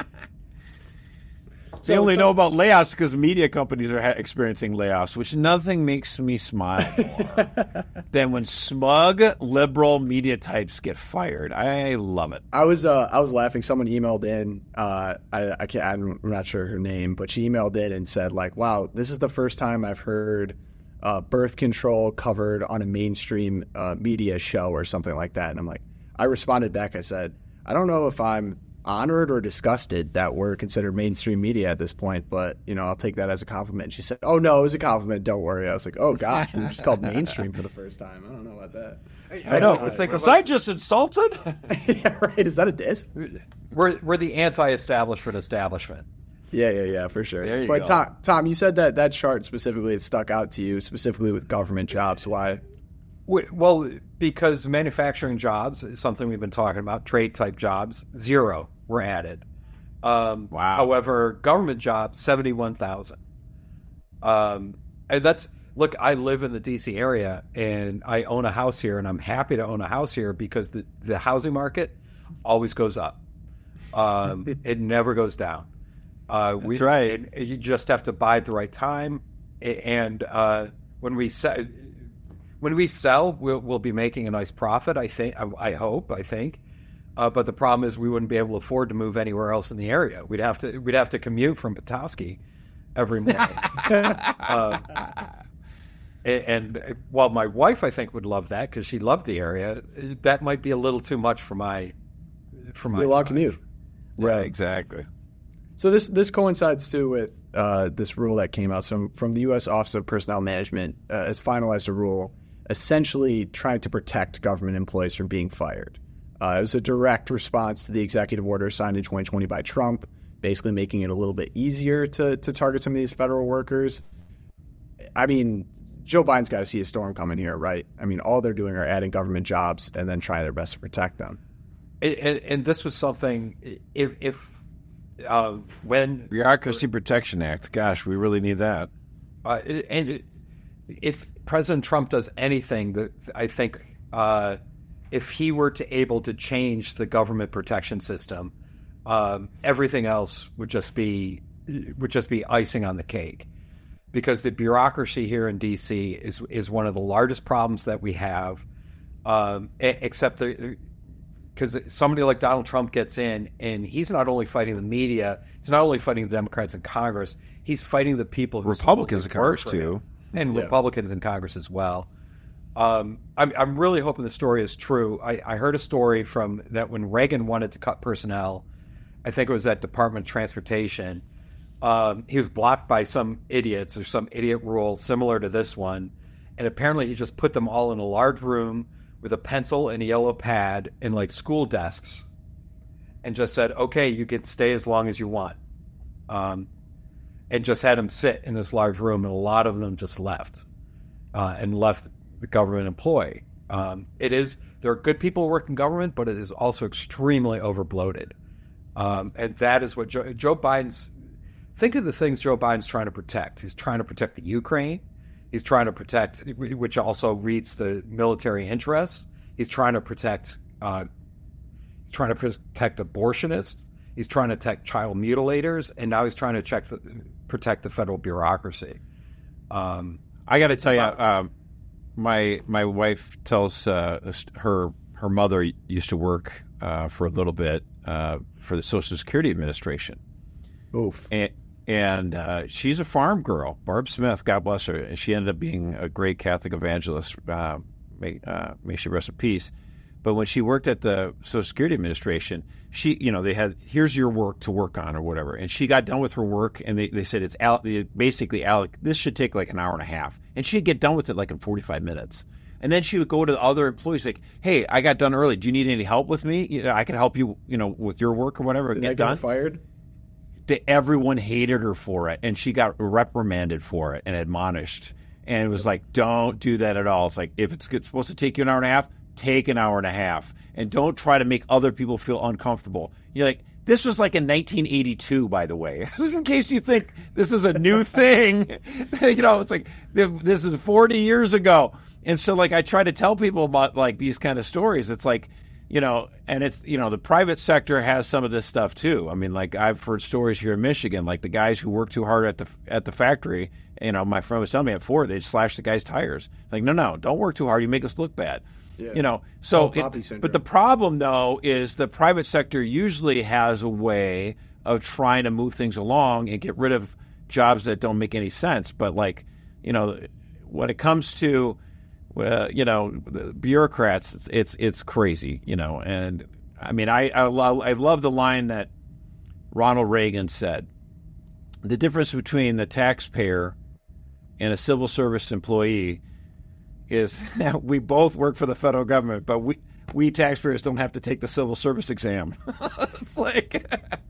They So- only so- know about layoffs because media companies are ha- experiencing layoffs, which nothing makes me smile more than when smug liberal media types get fired. I love it. I was uh, I was laughing. Someone emailed in. Uh, I I can't. I'm not sure her name, but she emailed in and said like, "Wow, this is the first time I've heard uh, birth control covered on a mainstream uh, media show or something like that." And I'm like, I responded back. I said, I don't know if I'm honored or disgusted that we're considered mainstream media at this point, but you know, I'll take that as a compliment. And she said, "Oh no, it was a compliment. Don't worry." I was like, "Oh gosh, we were just called mainstream for the first time. I don't know about that." I know. Uh, Think Was of I us, just insulted? Yeah, right. Is that a diss? we're, we're the anti-establishment establishment. Yeah, yeah, yeah, for sure. There you but go. Tom, Tom, you said that that chart specifically it stuck out to you, specifically with government jobs. Why? Well, because manufacturing jobs is something we've been talking about, trade type jobs, zero were added. Um, Wow. However, government jobs, seventy-one thousand. Um, and that's, look, I live in the D C area and I own a house here, and I'm happy to own a house here because the, the housing market always goes up. Um, it never goes down. Uh, That's we, right. and you just have to buy at the right time. A- And uh, when we set, when we sell, we'll, we'll be making a nice profit. I think. I, I hope. I think. Uh, but the problem is we wouldn't be able to afford to move anywhere else in the area. We'd have to. We'd have to commute from Petoskey every morning. uh, and, and while my wife, I think, would love that because she loved the area, that might be a little too much for my for my long commute. Right. Exactly. So this this coincides too with uh, this rule that came out from, from the U S Office of Personnel Management uh, has finalized a rule essentially trying to protect government employees from being fired. Uh, it was a direct response to the executive order signed in twenty twenty by Trump, basically making it a little bit easier to, to target some of these federal workers. I mean, Joe Biden's got to see a storm coming here, right? I mean, all they're doing are adding government jobs and then trying their best to protect them. And, and this was something, if, if uh, when... Bureaucracy Protection Act, gosh, we really need that. Uh, and if President Trump does anything, that I think uh, if he were to able to change the government protection system, um, everything else would just be would just be icing on the cake. Because the bureaucracy here in D C is is one of the largest problems that we have, um, except the... Because somebody like Donald Trump gets in, and he's not only fighting the media, he's not only fighting the Democrats in Congress, he's fighting the people who Republicans in Congress too, and yeah. Republicans in Congress as well. Um, I'm, I'm really hoping the story is true. I, I heard a story from that when Reagan wanted to cut personnel, I think it was at Department of Transportation. Um, he was blocked by some idiots or some idiot rule similar to this one, and apparently he just put them all in a large room with a pencil and a yellow pad and like school desks, and just said, okay, you can stay as long as you want. Um, and just had them sit in this large room, and a lot of them just left uh, and left the government employee. Um, it is, there are good people who work in government, but it is also extremely overbloated. Um, and that is what Joe, Joe Biden's, think of the things Joe Biden's trying to protect. He's trying to protect the Ukraine. He's trying to protect, which also reads the military interests. He's trying to protect, uh, he's trying to protect abortionists. He's trying to protect child mutilators, and now he's trying to check the, protect the federal bureaucracy. Um, I got to tell you, um, my my wife tells uh, her her mother used to work uh, for a little bit uh, for the Social Security Administration. Oof. And, And uh, she's a farm girl, Barb Smith, God bless her. And she ended up being a great Catholic evangelist. Uh, may, uh, may she rest in peace. But when she worked at the Social Security Administration, she, you know, they had, here's your work to work on or whatever. And she got done with her work, and they, they said it's al- basically, Alec, this should take like an hour and a half. And she'd get done with it like in forty-five minutes. And then she would go to the other employees like, hey, I got done early. Do you need any help with me? You know, I can help you, you know, with your work or whatever. Did get they get done. fired? That everyone hated her for it, and she got reprimanded for it and admonished. And it was like, don't do that at all. It's like, if it's supposed to take you an hour and a half, take an hour and a half. And don't try to make other people feel uncomfortable. You're like, this was like in nineteen eighty-two, by the way. In case you think this is a new thing. You know, it's like, this is forty years ago. And so, like, I try to tell people about, like, these kind of stories. It's like, you know, and it's, you know, the private sector has some of this stuff too. I mean, like, I've heard stories here in Michigan, like the guys who work too hard at the at the factory. You know, my friend was telling me at Ford, they'd slash the guy's tires. Like, no, no, don't work too hard. You make us look bad. Yeah. You know, so, Oh, poppy it, syndrome. but the problem though is the private sector usually has a way of trying to move things along and get rid of jobs that don't make any sense. But like, you know, when it comes to Uh, you know, the bureaucrats, it's, it's it's crazy, you know. And I mean, I I, lo- I love the line that Ronald Reagan said. The difference between the taxpayer and a civil service employee is that we both work for the federal government, but we we taxpayers don't have to take the civil service exam. It's like,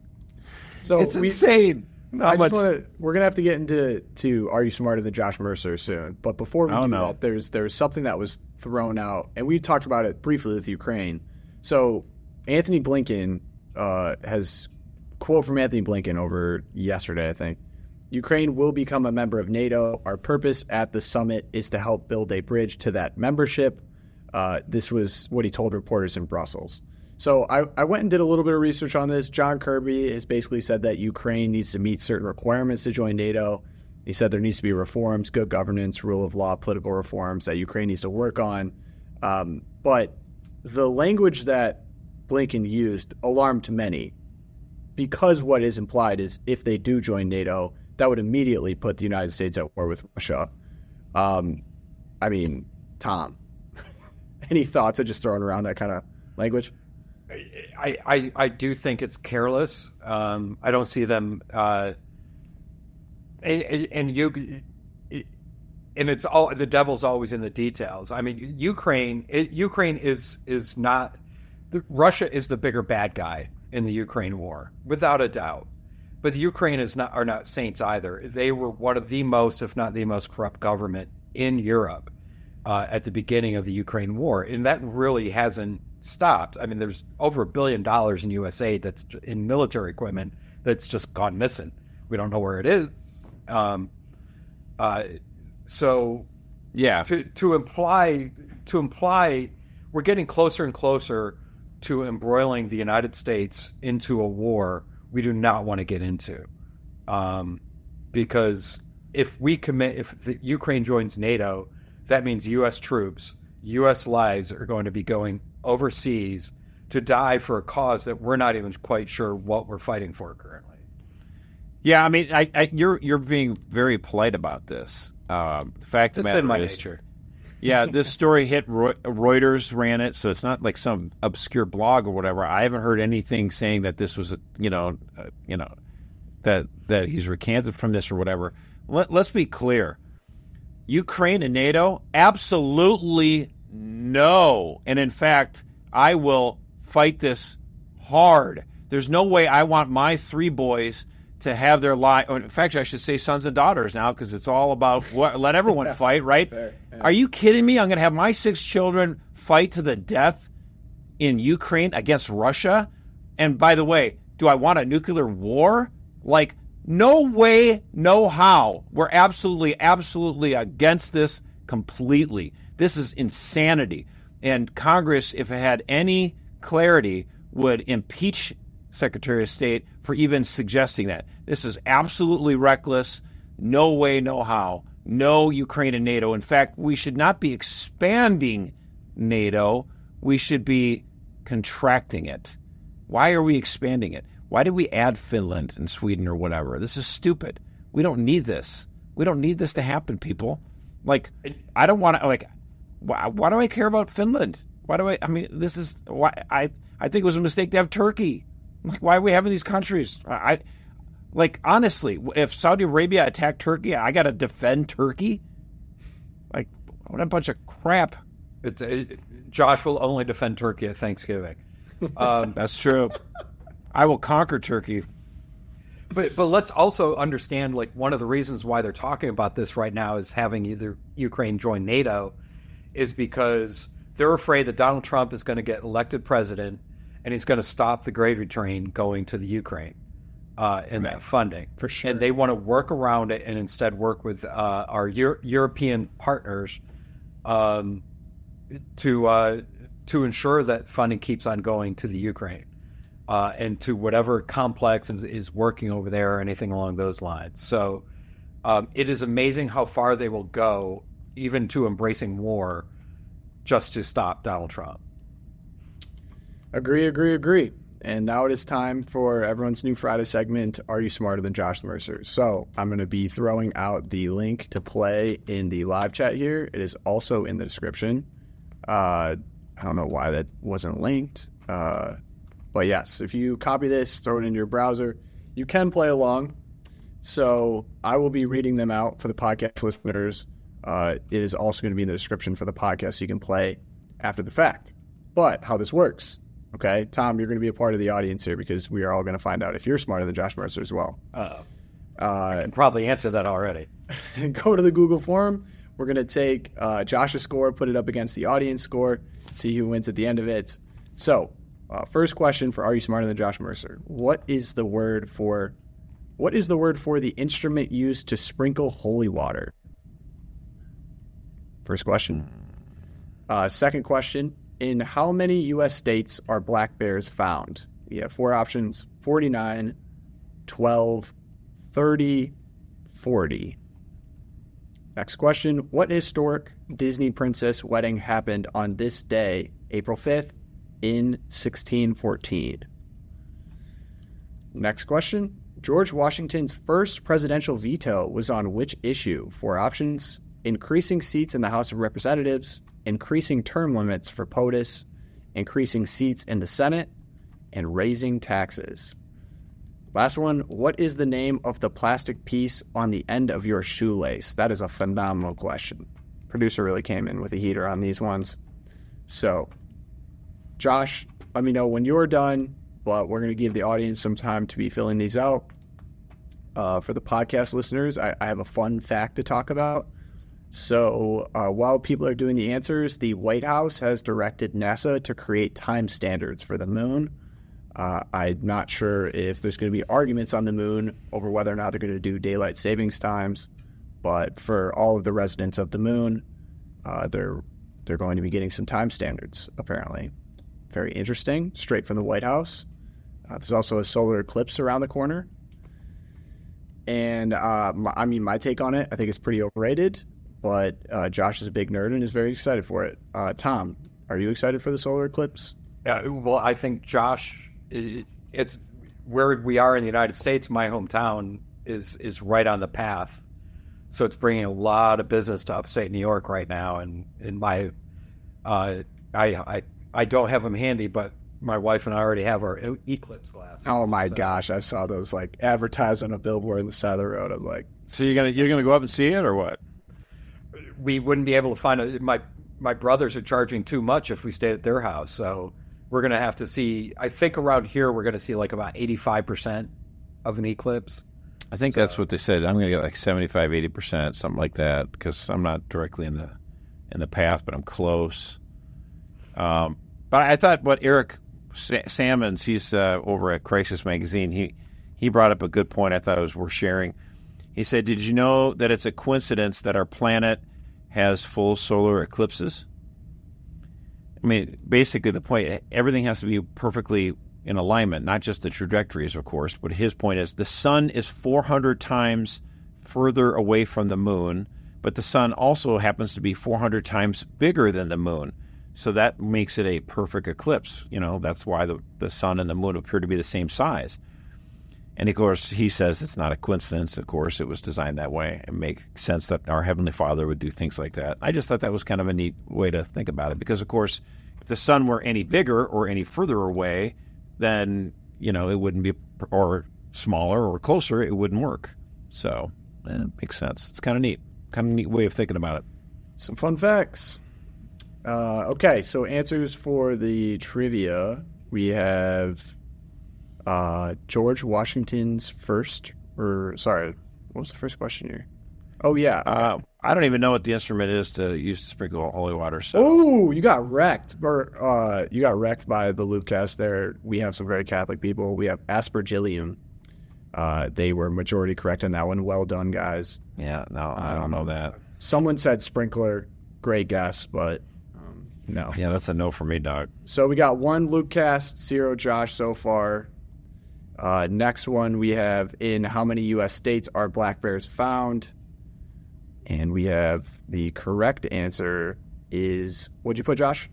so it's we, insane. How I much? just want to. We're gonna have to get into to Are You Smarter Than Josh Mercer soon. But before we Oh, do no. that, there's there's something that was thrown out, and we talked about it briefly with Ukraine. So Anthony Blinken uh, has quote from Anthony Blinken over yesterday, I think. Ukraine will become a member of NATO. Our purpose at the summit is to help build a bridge to that membership. Uh, this was what he told reporters in Brussels. So I, I went and did a little bit of research on this. John Kirby has basically said that Ukraine needs to meet certain requirements to join NATO. He said there needs to be reforms, good governance, rule of law, political reforms that Ukraine needs to work on. Um, but the language that Blinken used alarmed many because what is implied is if they do join NATO, that would immediately put the United States at war with Russia. Um, I mean, Tom, any thoughts of just throwing around that kind of language? I, I, I do think it's careless. Um, I don't see them... Uh, And, and you, and it's all the devil's always in the details. I mean, Ukraine, it, Ukraine is is not Russia is the bigger bad guy in the Ukraine war, without a doubt. But the Ukraine is not are not saints either. They were one of the most, if not the most, corrupt government in Europe uh, at the beginning of the Ukraine war, and that really hasn't stopped. I mean, there's over a billion dollars in U S aid that's in military equipment that's just gone missing. We don't know where it is. Um, uh, so yeah, to, to imply, to imply we're getting closer and closer to embroiling the United States into a war we do not want to get into. Um, because if we commit, if the Ukraine joins NATO, that means U S troops, U S lives are going to be going overseas to die for a cause that we're not even quite sure what we're fighting for currently. Yeah, I mean, I, I, you're you're being very polite about this. Um, the fact of the It's matter in my is, nature. Yeah, this story hit Reuters, ran it, so it's not like some obscure blog or whatever. I haven't heard anything saying that this was a, you know, uh, you know, that that he's recanted from this or whatever. Let, let's be clear: Ukraine and NATO, absolutely no. And in fact, I will fight this hard. There's no way I want my three boys to have their life. In fact, I should say sons and daughters now because it's all about what, let everyone yeah, fight, right? Fair, yeah. Are you kidding me? I'm going to have my six children fight to the death in Ukraine against Russia? And by the way, do I want a nuclear war? Like, no way, no how. We're absolutely, absolutely against this completely. This is insanity. And Congress, if it had any clarity, would impeach Secretary of State for even suggesting that. This is absolutely reckless. No way, no how. No Ukraine and NATO. In fact, we should not be expanding NATO. We should be contracting it. Why are we expanding it? Why did we add Finland and Sweden or whatever? This is stupid. We don't need this. We don't need this to happen, people. Like, I don't want to, like, why, why do I care about Finland? Why do I, I mean, this is, why I, I think it was a mistake to have Turkey. Like, why are we having these countries? I, like, honestly, if Saudi Arabia attacked Turkey, I got to defend Turkey? Like, what a bunch of crap. It's, it, Josh will only defend Turkey at Thanksgiving. Um, That's true. I will conquer Turkey. But but let's also understand, like, one of the reasons why they're talking about this right now is having either Ukraine join NATO is because they're afraid that Donald Trump is going to get elected president and he's going to stop the gravy train going to the Ukraine uh, and right. that funding. For sure. And they want to work around it and instead work with uh, our Euro- European partners um, to uh, to ensure that funding keeps on going to the Ukraine uh, and to whatever complex is, is working over there or anything along those lines. So um, it is amazing how far they will go, even to embracing war, just to stop Donald Trump. Agree, agree, agree. And now it is time for everyone's new Friday segment, Are You Smarter Than Josh Mercer? So I'm going to be throwing out the link to play in the live chat here. It is also in the description. Uh, I don't know why that wasn't linked. Uh, but yes, if you copy this, throw it into your browser, you can play along. So I will be reading them out for the podcast listeners. Uh, it is also going to be in the description for the podcast so you can play after the fact. But how this works... Okay, Tom, you're going to be a part of the audience here because we are all going to find out if you're smarter than Josh Mercer as well. Uh-oh. Uh, I can probably answer that already. Go to the Google form. We're going to take uh, Josh's score, put it up against the audience score, see who wins at the end of it. So, uh, first question for Are You Smarter Than Josh Mercer? What is the word for what is the word for the instrument used to sprinkle holy water? First question. Uh, second question. In how many U S states are black bears found? We have four options, forty-nine, twelve, thirty, forty. Next question. What historic Disney princess wedding happened on this day, April fifth, in sixteen fourteen? Next question. George Washington's first presidential veto was on which issue? Four options. Increasing seats in the House of Representatives, increasing term limits for POTUS, increasing seats in the Senate, and raising taxes. Last one. What is the name of the plastic piece on the end of your shoelace? That is a phenomenal question. Producer really came in with a heater on these ones. So, Josh, let me know when you're done, but we're going to give the audience some time to be filling these out. Uh, for the podcast listeners, I, I have a fun fact to talk about. So uh, while people are doing the answers, the White House has directed NASA to create time standards for the moon. Uh, I'm not sure if there's going to be arguments on the moon over whether or not they're going to do daylight savings times, but for all of the residents of the moon, uh, they're they're going to be getting some time standards, apparently. Very interesting, straight from the White House. Uh, there's also a solar eclipse around the corner. And, uh, my, I mean, my take on it, I think it's pretty overrated, but uh, Josh is a big nerd and is very excited for it. Uh, Tom, are you excited for the solar eclipse? Yeah, well, I think Josh, it, it's where we are in the United States. My hometown is is right on the path, so it's bringing a lot of business to upstate New York right now. And in my, uh, I I I don't have them handy, but my wife and I already have our eclipse glasses. Oh my so. gosh, I saw those like advertised on a billboard on the side of the road. I'm like, so you're gonna you're gonna go up and see it or what? We wouldn't be able to find it. My my brothers are charging too much if we stayed at their house, so we're going to have to see. I think around here we're going to see like about eighty-five percent of an eclipse. I think so. That's what they said. I'm going to get like seventy-five, eighty percent, something like that, because I'm not directly in the in the path, but I'm close. Um, but I thought what Eric Sammons, he's uh, over at Crisis Magazine, he he brought up a good point. I thought it was worth sharing. He said, "Did you know that it's a coincidence that our planet has full solar eclipses?" I mean, basically the point, everything has to be perfectly in alignment, not just the trajectories, of course, but his point is the sun is four hundred times further away from the moon, but the sun also happens to be four hundred times bigger than the moon. So that makes it a perfect eclipse. You know, that's why the, the sun and the moon appear to be the same size. And, of course, he says it's not a coincidence. Of course, it was designed that way. It makes sense that our Heavenly Father would do things like that. I just thought that was kind of a neat way to think about it because, of course, if the sun were any bigger or any further away, then, you know, it wouldn't be, or smaller or closer, it wouldn't work. So eh, it makes sense. It's kind of neat. Kind of neat way of thinking about it. Some fun facts. Uh, okay, so answers for the trivia. We have... Uh, George Washington's first, or sorry, what was the first question here? Oh, yeah. Uh, I don't even know what the instrument is to use to sprinkle holy water. So. Oh, you got wrecked. Or, uh, you got wrecked by the Loopcast there. We have some very Catholic people. We have aspergillium. Uh, they were majority correct on that one. Well done, guys. Yeah, no, I don't um, know that. Someone said sprinkler. Great guess, but um, no. Yeah, that's a no for me, dog. So we got one Loopcast, zero Josh so far. Uh, next one we have in how many U S states are black bears found? And we have the correct answer is, what'd you put, Josh?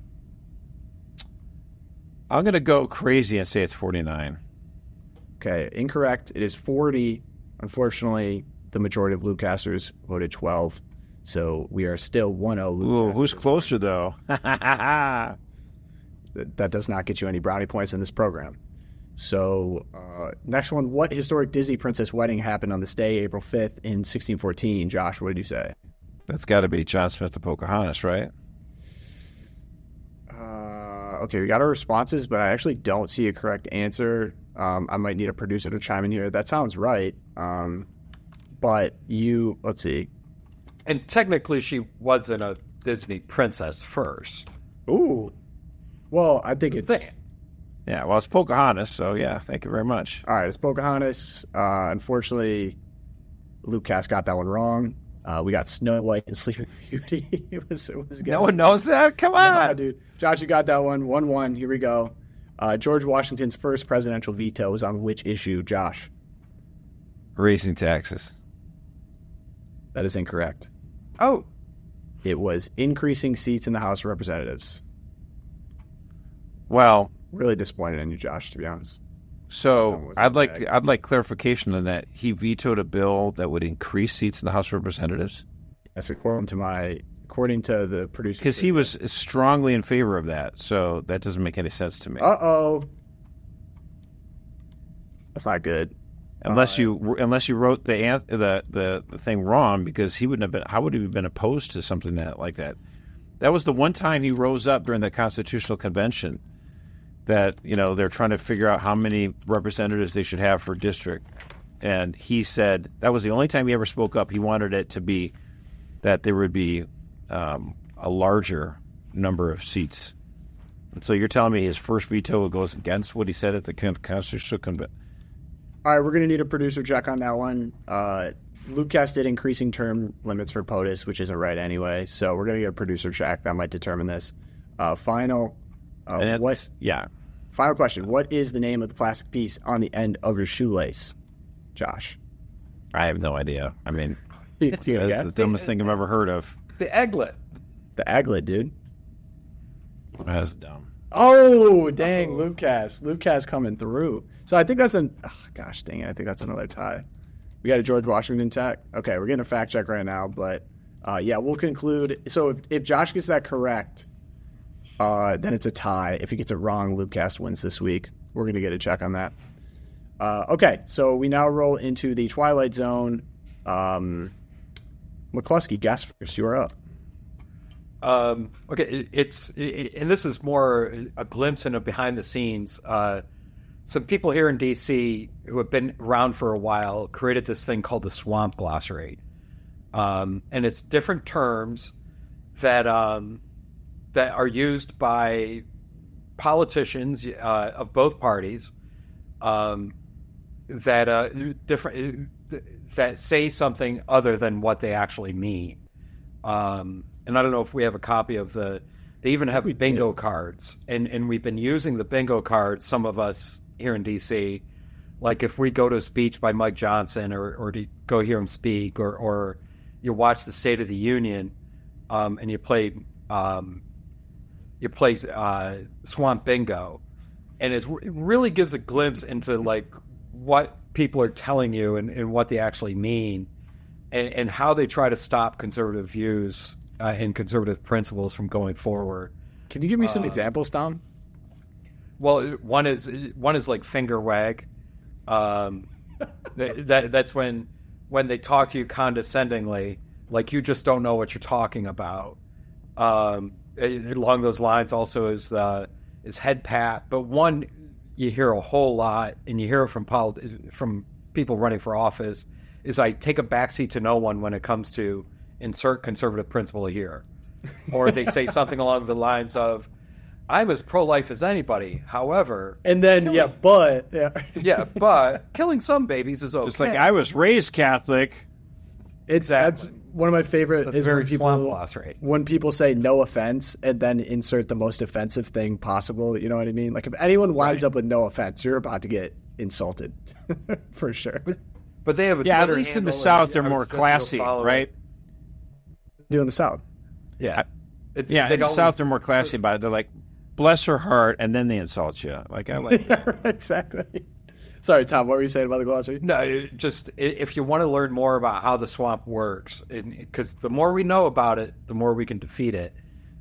I'm going to go crazy and say it's forty-nine. Okay, incorrect. It is forty. Unfortunately, the majority of Loopcasters voted twelve. So we are still one oh Loopcasters. Ooh, who's closer, though? that, that does not get you any brownie points in this program. So, uh, next one, what historic Disney princess wedding happened on this day, April fifth, in sixteen fourteen? Josh, what did you say? That's got to be John Smith to Pocahontas, right? Uh, okay, we got our responses, but I actually don't see a correct answer. Um, I might need a producer to chime in here. That sounds right. Um, but you, let's see. And technically, she wasn't a Disney princess first. Ooh. Well, I think it's... Yeah, well, it's Pocahontas, so yeah, thank you very much. All right, it's Pocahontas. Uh, unfortunately, Loopcast got that one wrong. Uh, we got Snow White and Sleeping Beauty. it was, it was no one knows that? Come on. No, dude. Josh, you got that one. one one. Here we go. Uh, George Washington's first presidential veto was on which issue, Josh? Raising taxes. That is incorrect. Oh, It was increasing seats in the House of Representatives. Well, Really disappointed in you, Josh, to be honest. That so wasn't I'd like bad. I'd like clarification on that. He vetoed a bill that would increase seats in the House of Representatives That's according to my according to the producer. because he was strongly in favor of that. So that doesn't make any sense to me. Uh oh. That's not good. Unless you unless you wrote the, an- the the the thing wrong, because he wouldn't have been. How would he have been opposed to something that like that? That was the one time he rose up during the Constitutional Convention. That you know they're trying to figure out how many representatives they should have for district, and he said that was the only time he ever spoke up. He wanted it to be that there would be um, a larger number of seats. And so you're telling me his first veto goes against what he said at the Con- Constitutional Convention? All right, we're going to need a producer check on that one. Uh, Lucas did increasing term limits for POTUS, which isn't right anyway. So we're going to get a producer check that might determine this. Uh, final, uh, And what? it's- yeah. Final question: what is the name of the plastic piece on the end of your shoelace, Josh? I have no idea. I mean, You gonna that's guess? the dumbest thing I've ever heard of. the egglet. The aglet, dude. That's dumb. Oh, dang, Lucas. Lucas coming through. So I think that's an, oh, gosh dang it, I think that's another tie. We got a George Washington tech. Okay, we're getting a fact check right now, but uh, yeah, we'll conclude. So if, if Josh gets that correct, uh, then it's a tie. If he gets it wrong, Lucas wins this week. We're going to get a check on that. Uh, okay, so we now roll into the Twilight Zone. Um, McCluskey, guess first. You are up. Um, okay, it, it's it, and this is more a glimpse into behind the scenes. Uh, some people here in D C who have been around for a while created this thing called the Swamp Glossary, um, and it's different terms that um, that are used by politicians uh, of both parties um, that uh, different that say something other than what they actually mean. Um, and I don't know if we have a copy of the. They even have bingo cards, and and we've been using the bingo cards. Some of us here in D C, like if we go to a speech by Mike Johnson, or or to go hear him speak, or or you watch the State of the Union, um, and you play um, you play uh, Swamp Bingo, and it's, it really gives a glimpse into like what people are telling you and, and what they actually mean, and, and how they try to stop conservative views uh, and conservative principles from going forward. Can you give me some Uh, examples, Tom? Well, one is one is like finger wag. Um, that, that that's when when they talk to you condescendingly, like you just don't know what you're talking about. Um, along those lines, also is uh, is head pat, but one you hear a whole lot, and you hear it from polit- from people running for office. Is I take a backseat to no one when it comes to insert conservative principle here, or they say something along the lines of, I'm as pro-life as anybody. However, And then, yeah, but, yeah. yeah, but killing some babies is okay. Just like I was raised Catholic. It's Exactly. That's one of my favorite That's is very when people swamp glossary. when people say no offense and then insert the most offensive thing possible. You know what I mean? Like if anyone winds Right. up with no offense, you're about to get insulted for sure. But they have a Yeah, at Twitter least in the handle, South and they're I more was just classy, gonna follow it. right? Doing the South. Yeah, It's- Yeah, they in the don't- South they're more classy about it. They're like, bless her heart, and then they insult you. Like I like that. Exactly. Sorry, Tom. What were you saying about the glossary? No, it just i- if you want to learn more about how the swamp works, because the more we know about it, the more we can defeat it.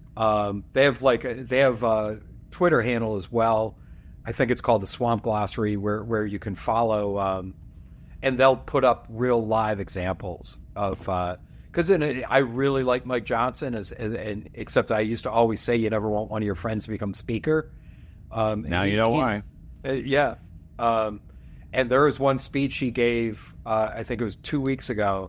Um, they have like a, they have a Twitter handle as well. I think it's called the Swamp Glossary, where where you can follow, um, and they'll put up real live examples of. Because I really like Mike Johnson, as, as and except I used to always say you never want one of your friends to become speaker. Um, Now he- you know he's- why. Uh, yeah. Um, and there was one speech he gave, uh, I think it was two weeks ago,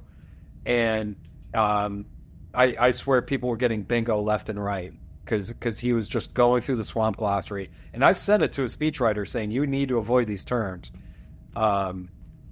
and um, I, I swear people were getting bingo left and right because he was just going through the Swamp Glossary. And I've sent it to a speechwriter saying you need to avoid these terms. Um,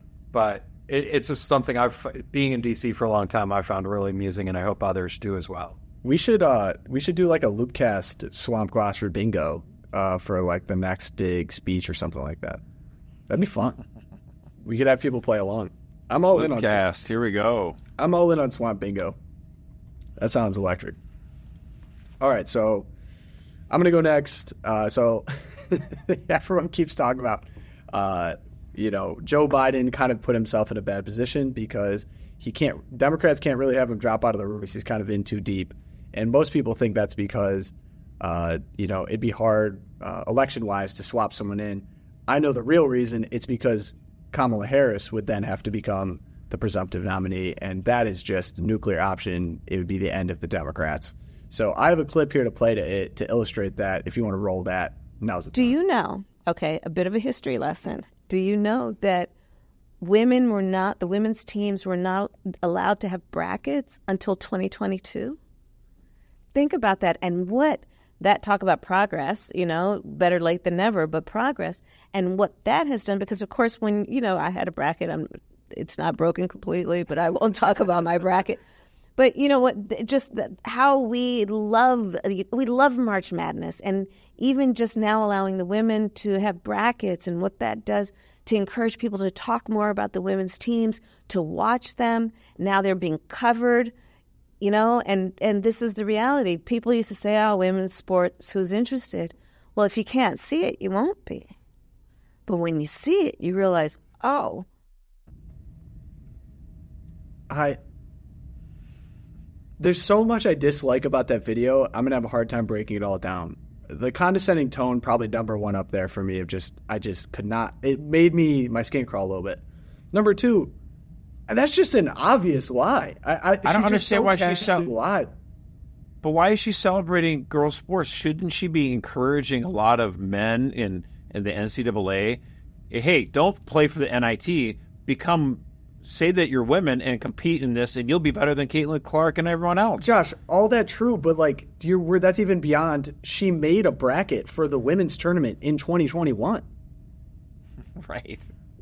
but it, it's just something I've, being in D C for a long time, I found really amusing, and I hope others do as well. We should uh we should do like a Loopcast Swamp Glossary bingo uh for like the next big speech or something like that. That'd be fun. We could have people play along. I'm all in on Cast. Here we go. I'm all in on Swamp Bingo. That sounds electric. All right, so I'm going to go next. Uh, so everyone keeps talking about, uh, you know, Joe Biden kind of put himself in a bad position because he can't, Democrats can't really have him drop out of the race. He's kind of in too deep. And most people think that's because, uh, you know, it'd be hard uh, election-wise to swap someone in. I know the real reason. It's because Kamala Harris would then have to become the presumptive nominee, and that is just a nuclear option. It would be the end of the Democrats. So I have a clip here to play to it to illustrate that. If you want to roll that, now's the time. Do you know, okay, a bit of a history lesson. Do you know that women were not, the women's teams were not allowed to have brackets until twenty twenty-two? Think about that. And what that talk about progress, you know, better late than never, but progress. And what that has done, because of course, when, you know, I had a bracket, I'm, it's not broken completely, but I won't talk about my bracket. But you know what, just the, how we love, we love March Madness. And even just now allowing the women to have brackets and what that does to encourage people to talk more about the women's teams, to watch them. Now they're being covered. You know, and, and this is the reality. People used to say, oh, women's sports, who's interested? Well, if you can't see it, you won't be. But when you see it, you realize, oh. I, there's so much I dislike about that video. I'm going to have a hard time breaking it all down. The condescending tone, probably number one up there for me of just, I just could not, it made me, my skin crawl a little bit. Number two, and that's just an obvious lie. I, I, I don't understand so why she's so lied. But why is she celebrating girls' sports? Shouldn't she be encouraging a lot of men in, in the N C double A? Hey, don't play for the N I T. Become, say that you're women and compete in this, and you'll be better than Caitlin Clark and everyone else. Josh, all that true, but like, you're where that's even beyond. She made a bracket for the women's tournament in twenty twenty-one. Right.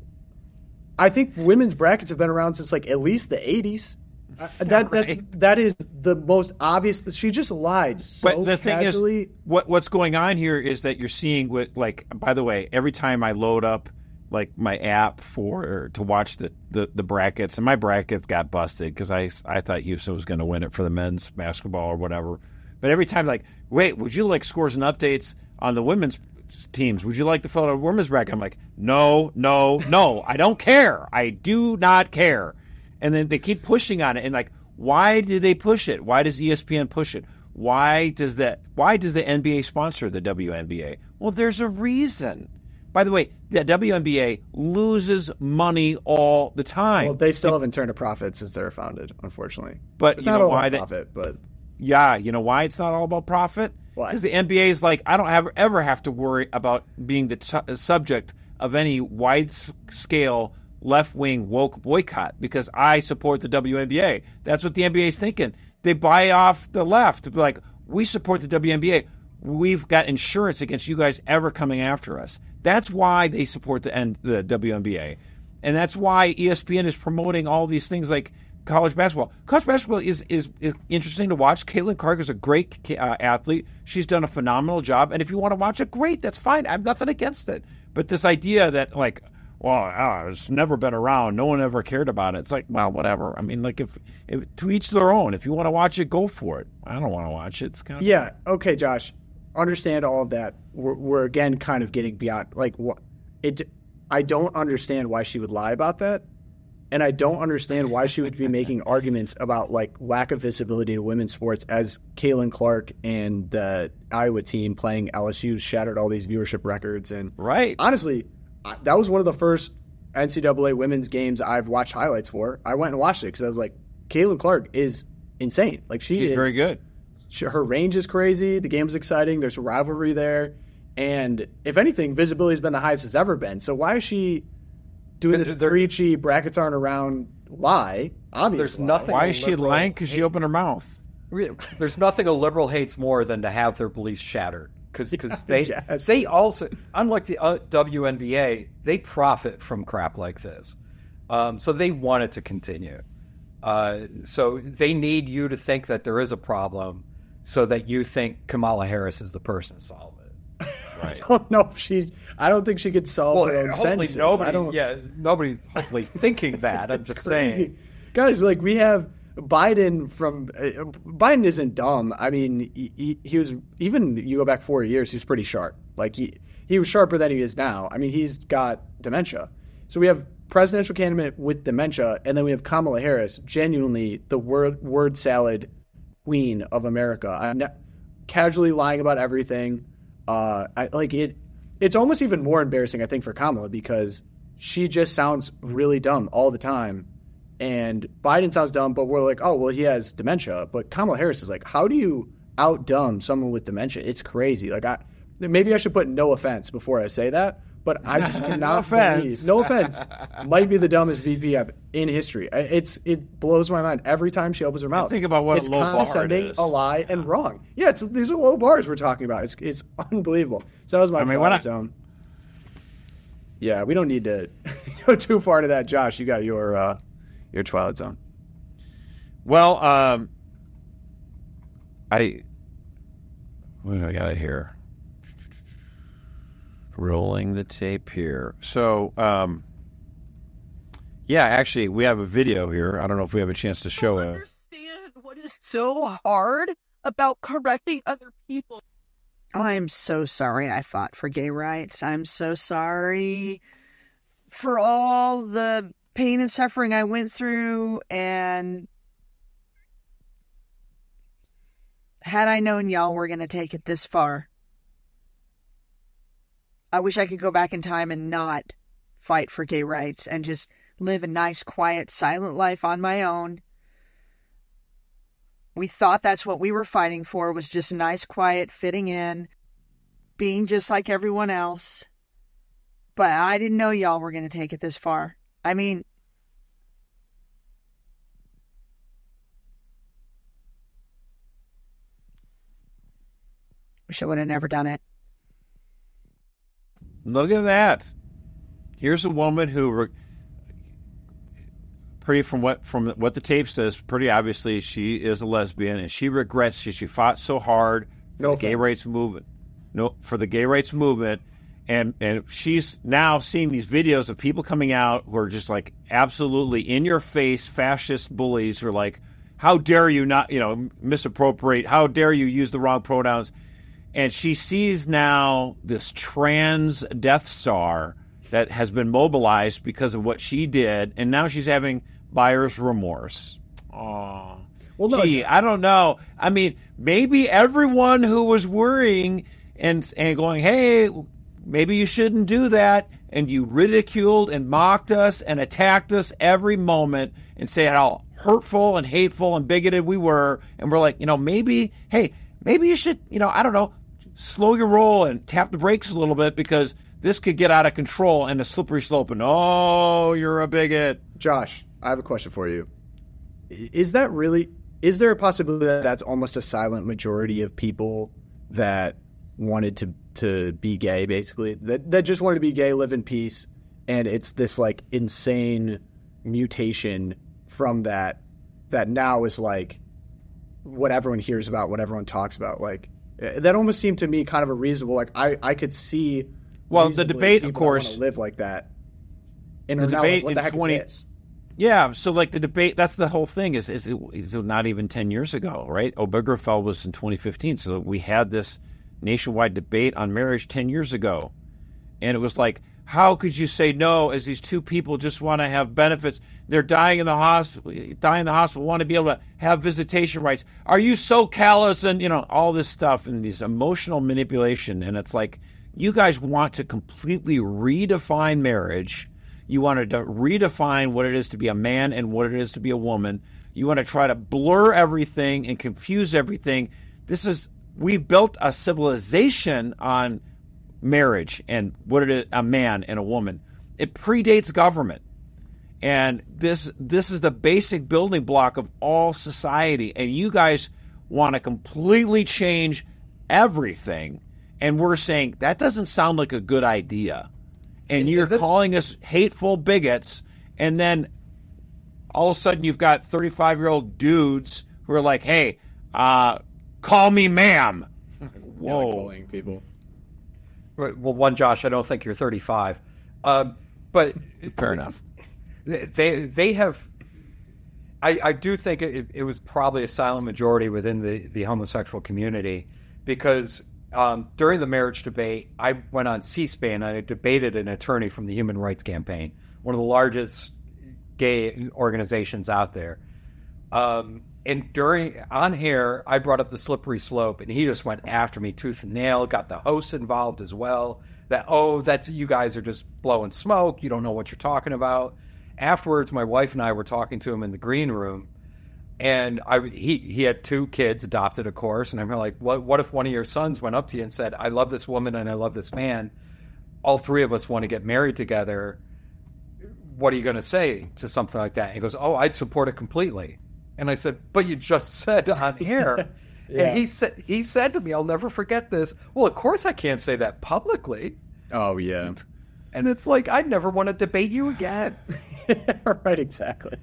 I think women's brackets have been around since like at least the eighties. Uh, that right. that's that is the most obvious. She just lied so But the casually. thing is, what what's going on here is that you're seeing what, like, by the way, every time I load up like my app for to watch the, the, the brackets, and my brackets got busted because I, I thought Houston was going to win it for the men's basketball or whatever. But every time, like, wait, would you like scores and updates on the women's teams? Would you like to fill out a women's bracket? I'm like, no, no, no. I don't care. I do not care. And then they keep pushing on it. And like, why do they push it? Why does E S P N push it? Why does that? Why does the N B A sponsor the W N B A? Well, there's a reason. By the way, the W N B A loses money all the time. Well, they still haven't turned a profit since they were founded, unfortunately. But it's you not know all why about they, profit, but yeah, you know why it's not all about profit? Why? Because the N B A is like, I don't have, ever have to worry about being the t- subject of any wide-scale left-wing woke boycott because I support the W N B A. That's what the N B A is thinking. They buy off the left to be like, we support the W N B A. We've got insurance against you guys ever coming after us. That's why they support the, N- the W N B A. And that's why E S P N is promoting all these things like college basketball. College basketball is, is, is interesting to watch. Caitlin Clark is a great uh, athlete. She's done a phenomenal job. And if you want to watch it, great. That's fine. I have nothing against it. But this idea that, like, well, uh, it's never been around. No one ever cared about it. It's like, well, whatever. I mean, like, if, if to each their own. If you want to watch it, go for it. I don't want to watch it. It's kind of yeah. Okay, Josh. Understand all of that. We're, we're again kind of getting beyond, like, what it. I don't understand why she would lie about that. And I don't understand why she would be making arguments about, like, lack of visibility in women's sports as Caitlin Clark and the Iowa team playing L S U shattered all these viewership records. And right. honestly, I, that was one of the first N C double A women's games I've watched highlights for. I went and watched it because I was like, Caitlin Clark is insane. Like, she She's is very good. She, her range is crazy. The game's exciting. There's a rivalry there. And if anything, visibility has been the highest it's ever been. So why is she doing this There- preachy brackets aren't around lie? Obviously, There's nothing- Why is she liberal lying? Because she hate- opened her mouth. Re- There's nothing a liberal hates more than to have their beliefs shattered. Because they yes. they also, unlike the uh, W N B A, they profit from crap like this. Um, so they want it to continue. Uh, so they need you to think that there is a problem so that you think Kamala Harris is the person to solve it. I don't know if she's. I don't think she could solve Well, her own hopefully sentences. nobody, I don't. yeah, nobody's hopefully thinking that. I'm It's just crazy, saying. guys. Like, we have Biden from uh, Biden isn't dumb. I mean, he, he, he was even you go back four years, he's pretty sharp. Like he he was sharper than he is now. I mean, he's got dementia. So we have presidential candidate with dementia, and then we have Kamala Harris, genuinely the word word salad queen of America. I'm not, casually lying about everything. Uh, I like it. It's almost even more embarrassing, I think, for Kamala because she just sounds really dumb all the time. And Biden sounds dumb, but we're like, oh, well, he has dementia. But Kamala Harris is like, how do you out dumb someone with dementia? It's crazy. Like, I maybe I should put no offense before I say that, but I just cannot no offense. believe. No offense. Might be the dumbest V P in history. It's it blows my mind every time she opens her mouth. Think about what it's a low bar it condescending, is. a lie, and wrong. Yeah, it's, these are low bars we're talking about. It's it's unbelievable. So that was my I mean, Twilight when I- Zone. Yeah, we don't need to go too far to that. Josh, you got your uh, your Twilight Zone. Well, um, I what do I got here? Rolling the tape here. So, um, yeah, actually, we have a video here. I don't know if we have a chance to show I it. don't understand what is so hard about correcting other people. I'm so sorry I fought for gay rights. I'm so sorry for all the pain and suffering I went through, and had I known y'all were going to take it this far, I wish I could go back in time and not fight for gay rights and just live a nice, quiet, silent life on my own. We thought that's what we were fighting for, was just nice, quiet, fitting in, being just like everyone else. But I didn't know y'all were going to take it this far. I mean, wish I would have never done it. Look at that. Here's a woman who, re- pretty from what from what the tape says, pretty obviously she is a lesbian, and she regrets she, she fought so hard for No the gay offense. rights movement. No, for the gay rights movement, and and she's now seeing these videos of people coming out who are just like absolutely in your face fascist bullies who are like, how dare you not, you know, misappropriate? How dare you use the wrong pronouns? And she sees now this trans Death Star that has been mobilized because of what she did, and now she's having buyer's remorse. Aw. Well, no, Gee, I don't know. I mean, maybe everyone who was worrying and and going, hey, maybe you shouldn't do that, and you ridiculed and mocked us and attacked us every moment and said how hurtful and hateful and bigoted we were, and we're like, you know, maybe, hey, maybe you should, you know, I don't know, slow your roll and tap the brakes a little bit because this could get out of control and a slippery slope. And oh, you're a bigot. Josh, I have a question for you. Is that really, is there a possibility that that's almost a silent majority of people that wanted to, to be gay, basically? That, that just wanted to be gay, live in peace, and it's this, like, insane mutation from that that now is, like, what everyone hears about, what everyone talks about. Like, that almost seemed to me kind of a reasonable, like, I, I could see Well, the reasonably debate, of people that course, wanna live like that. And the are now like, debate what in the heck twenty is this? Yeah, so like the debate, that's the whole thing is, is, is not even ten years ago, right? Obergefell was in twenty fifteen, so we had this nationwide debate on marriage ten years ago. And it was like, how could you say no as these two people just want to have benefits? They're dying in the hospital, dying in the hospital, want to be able to have visitation rights. Are you so callous? And, you know, all this stuff and these emotional manipulation. And it's like, you guys want to completely redefine marriage. You want to redefine what it is to be a man and what it is to be a woman. You want to try to blur everything and confuse everything. This is, we've built a civilization on marriage and what it is, a man and a woman. It predates government. And this this is the basic building block of all society. And you guys want to completely change everything. And we're saying, that doesn't sound like a good idea. And you're this- calling us hateful bigots, and then all of a sudden you've got thirty-five-year-old dudes who are like, hey, uh, call me ma'am. Yeah, Whoa. like bullying people. Right, well, one, Josh, I don't think you're thirty-five. Uh, but Fair enough. they they have I, I do think it, it was probably a silent majority within the, the homosexual community because um, during the marriage debate, I went on C-SPAN and I debated an attorney from the Human Rights Campaign, one of the largest gay organizations out there. Um, and during on air, I brought up the slippery slope, and he just went after me tooth and nail. Got the host involved as well. That oh, that's you guys are just blowing smoke. You don't know what you're talking about. Afterwards, my wife and I were talking to him in the green room, and I he he had two kids adopted, of course. And I'm like, what what if one of your sons went up to you and said, "I love this woman and I love this man. All three of us want to get married together. What are you going to say to something like that?" And he goes, "Oh, I'd support it completely." And I said, "But you just said on air." yeah. And he said, he said to me, I'll never forget this. "Well, of course I can't say that publicly." Oh, yeah. And it's like, I'd never want to debate you again. Right, exactly.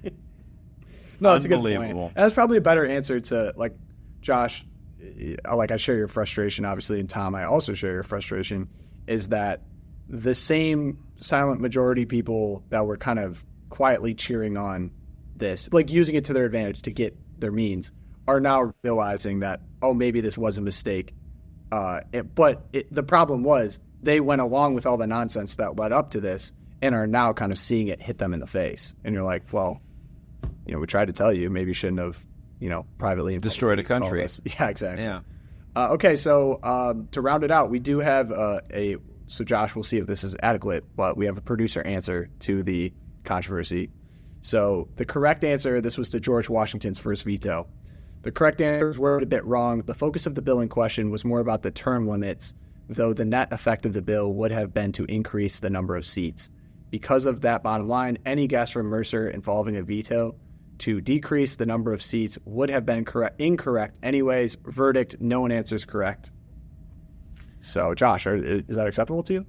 No, it's a good point. And that's probably a better answer to, like, Josh, like I share your frustration, obviously, and Tom, I also share your frustration, is that the same silent majority people that were kind of quietly cheering on this, like using it to their advantage to get their means, are now realizing that, oh, maybe this was a mistake. Uh, it, but it, the problem was they went along with all the nonsense that led up to this and are now kind of seeing it hit them in the face. And you're like, well, you know, we tried to tell you, maybe you shouldn't have, you know, privately destroyed a country. Yeah, exactly. Yeah. Uh, okay, so um, to round it out, we do have uh, a, so Josh, we'll see if this is adequate, but we have a producer answer to the controversy. So the correct answer, this was to George Washington's first veto. The correct answers were a bit wrong. The focus of the bill in question was more about the term limits, though the net effect of the bill would have been to increase the number of seats. Because of that bottom line, any guess from Mercer involving a veto to decrease the number of seats would have been correct, incorrect anyways. Verdict, no one answers correct. So, Josh, are, is that acceptable to you?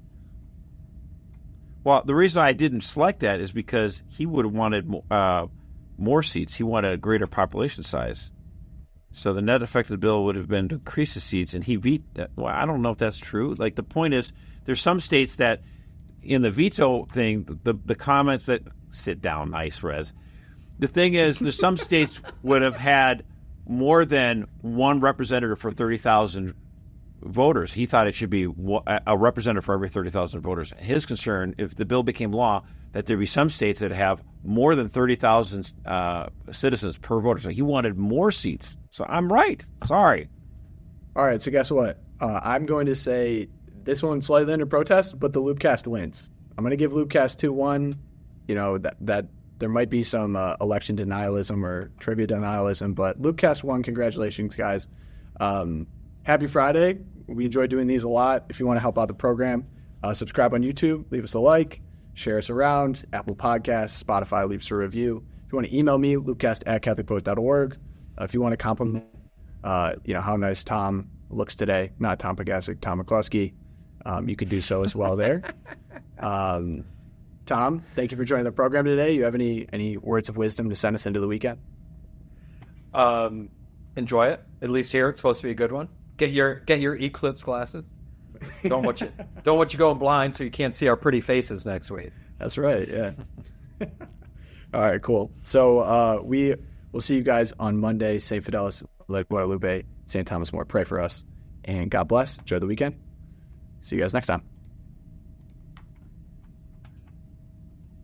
Well, the reason I didn't select that is because he would have wanted uh, more seats. He wanted a greater population size. So the net effect of the bill would have been to increase the seats, and he vetoed. Well, I don't know if that's true. Like, the point is, there's some states that, in the veto thing, the the comment that, sit down, nice, Rez. The thing is, there's some states would have had more than one representative for thirty thousand voters. He thought it should be a representative for every thirty thousand voters. His concern, if the bill became law, that there be some states that have more than thirty thousand uh, citizens per voter. So he wanted more seats. So I'm right. Sorry. All right. So guess what? Uh, I'm going to say this one's slightly under protest, but the Loopcast wins. I'm going to give Loopcast two one. You know, that that there might be some uh, election denialism or trivia denialism, but Loopcast won. Congratulations, guys. Um, happy Friday. We enjoy doing these a lot. If you want to help out the program, uh, subscribe on YouTube, leave us a like, share us around, Apple Podcasts, Spotify, leave us a review. If you want to email me, loopcast at catholic vote dot org. Uh, if you want to compliment, uh, you know, how nice Tom looks today, not Tom Pagasic, Tom McCluskey, um, you could do so as well there. Um, Tom, thank you for joining the program today. You have any, any words of wisdom to send us into the weekend? Um, enjoy it. At least here, it's supposed to be a good one. Get your get your Eclipse glasses. Don't want you don't want you going blind so you can't see our pretty faces next week. That's right. Yeah. All right. Cool. So uh, we will see you guys on Monday. Saint Fidelis, like Guadalupe, Saint Thomas More. Pray for us, and God bless. Enjoy the weekend. See you guys next time.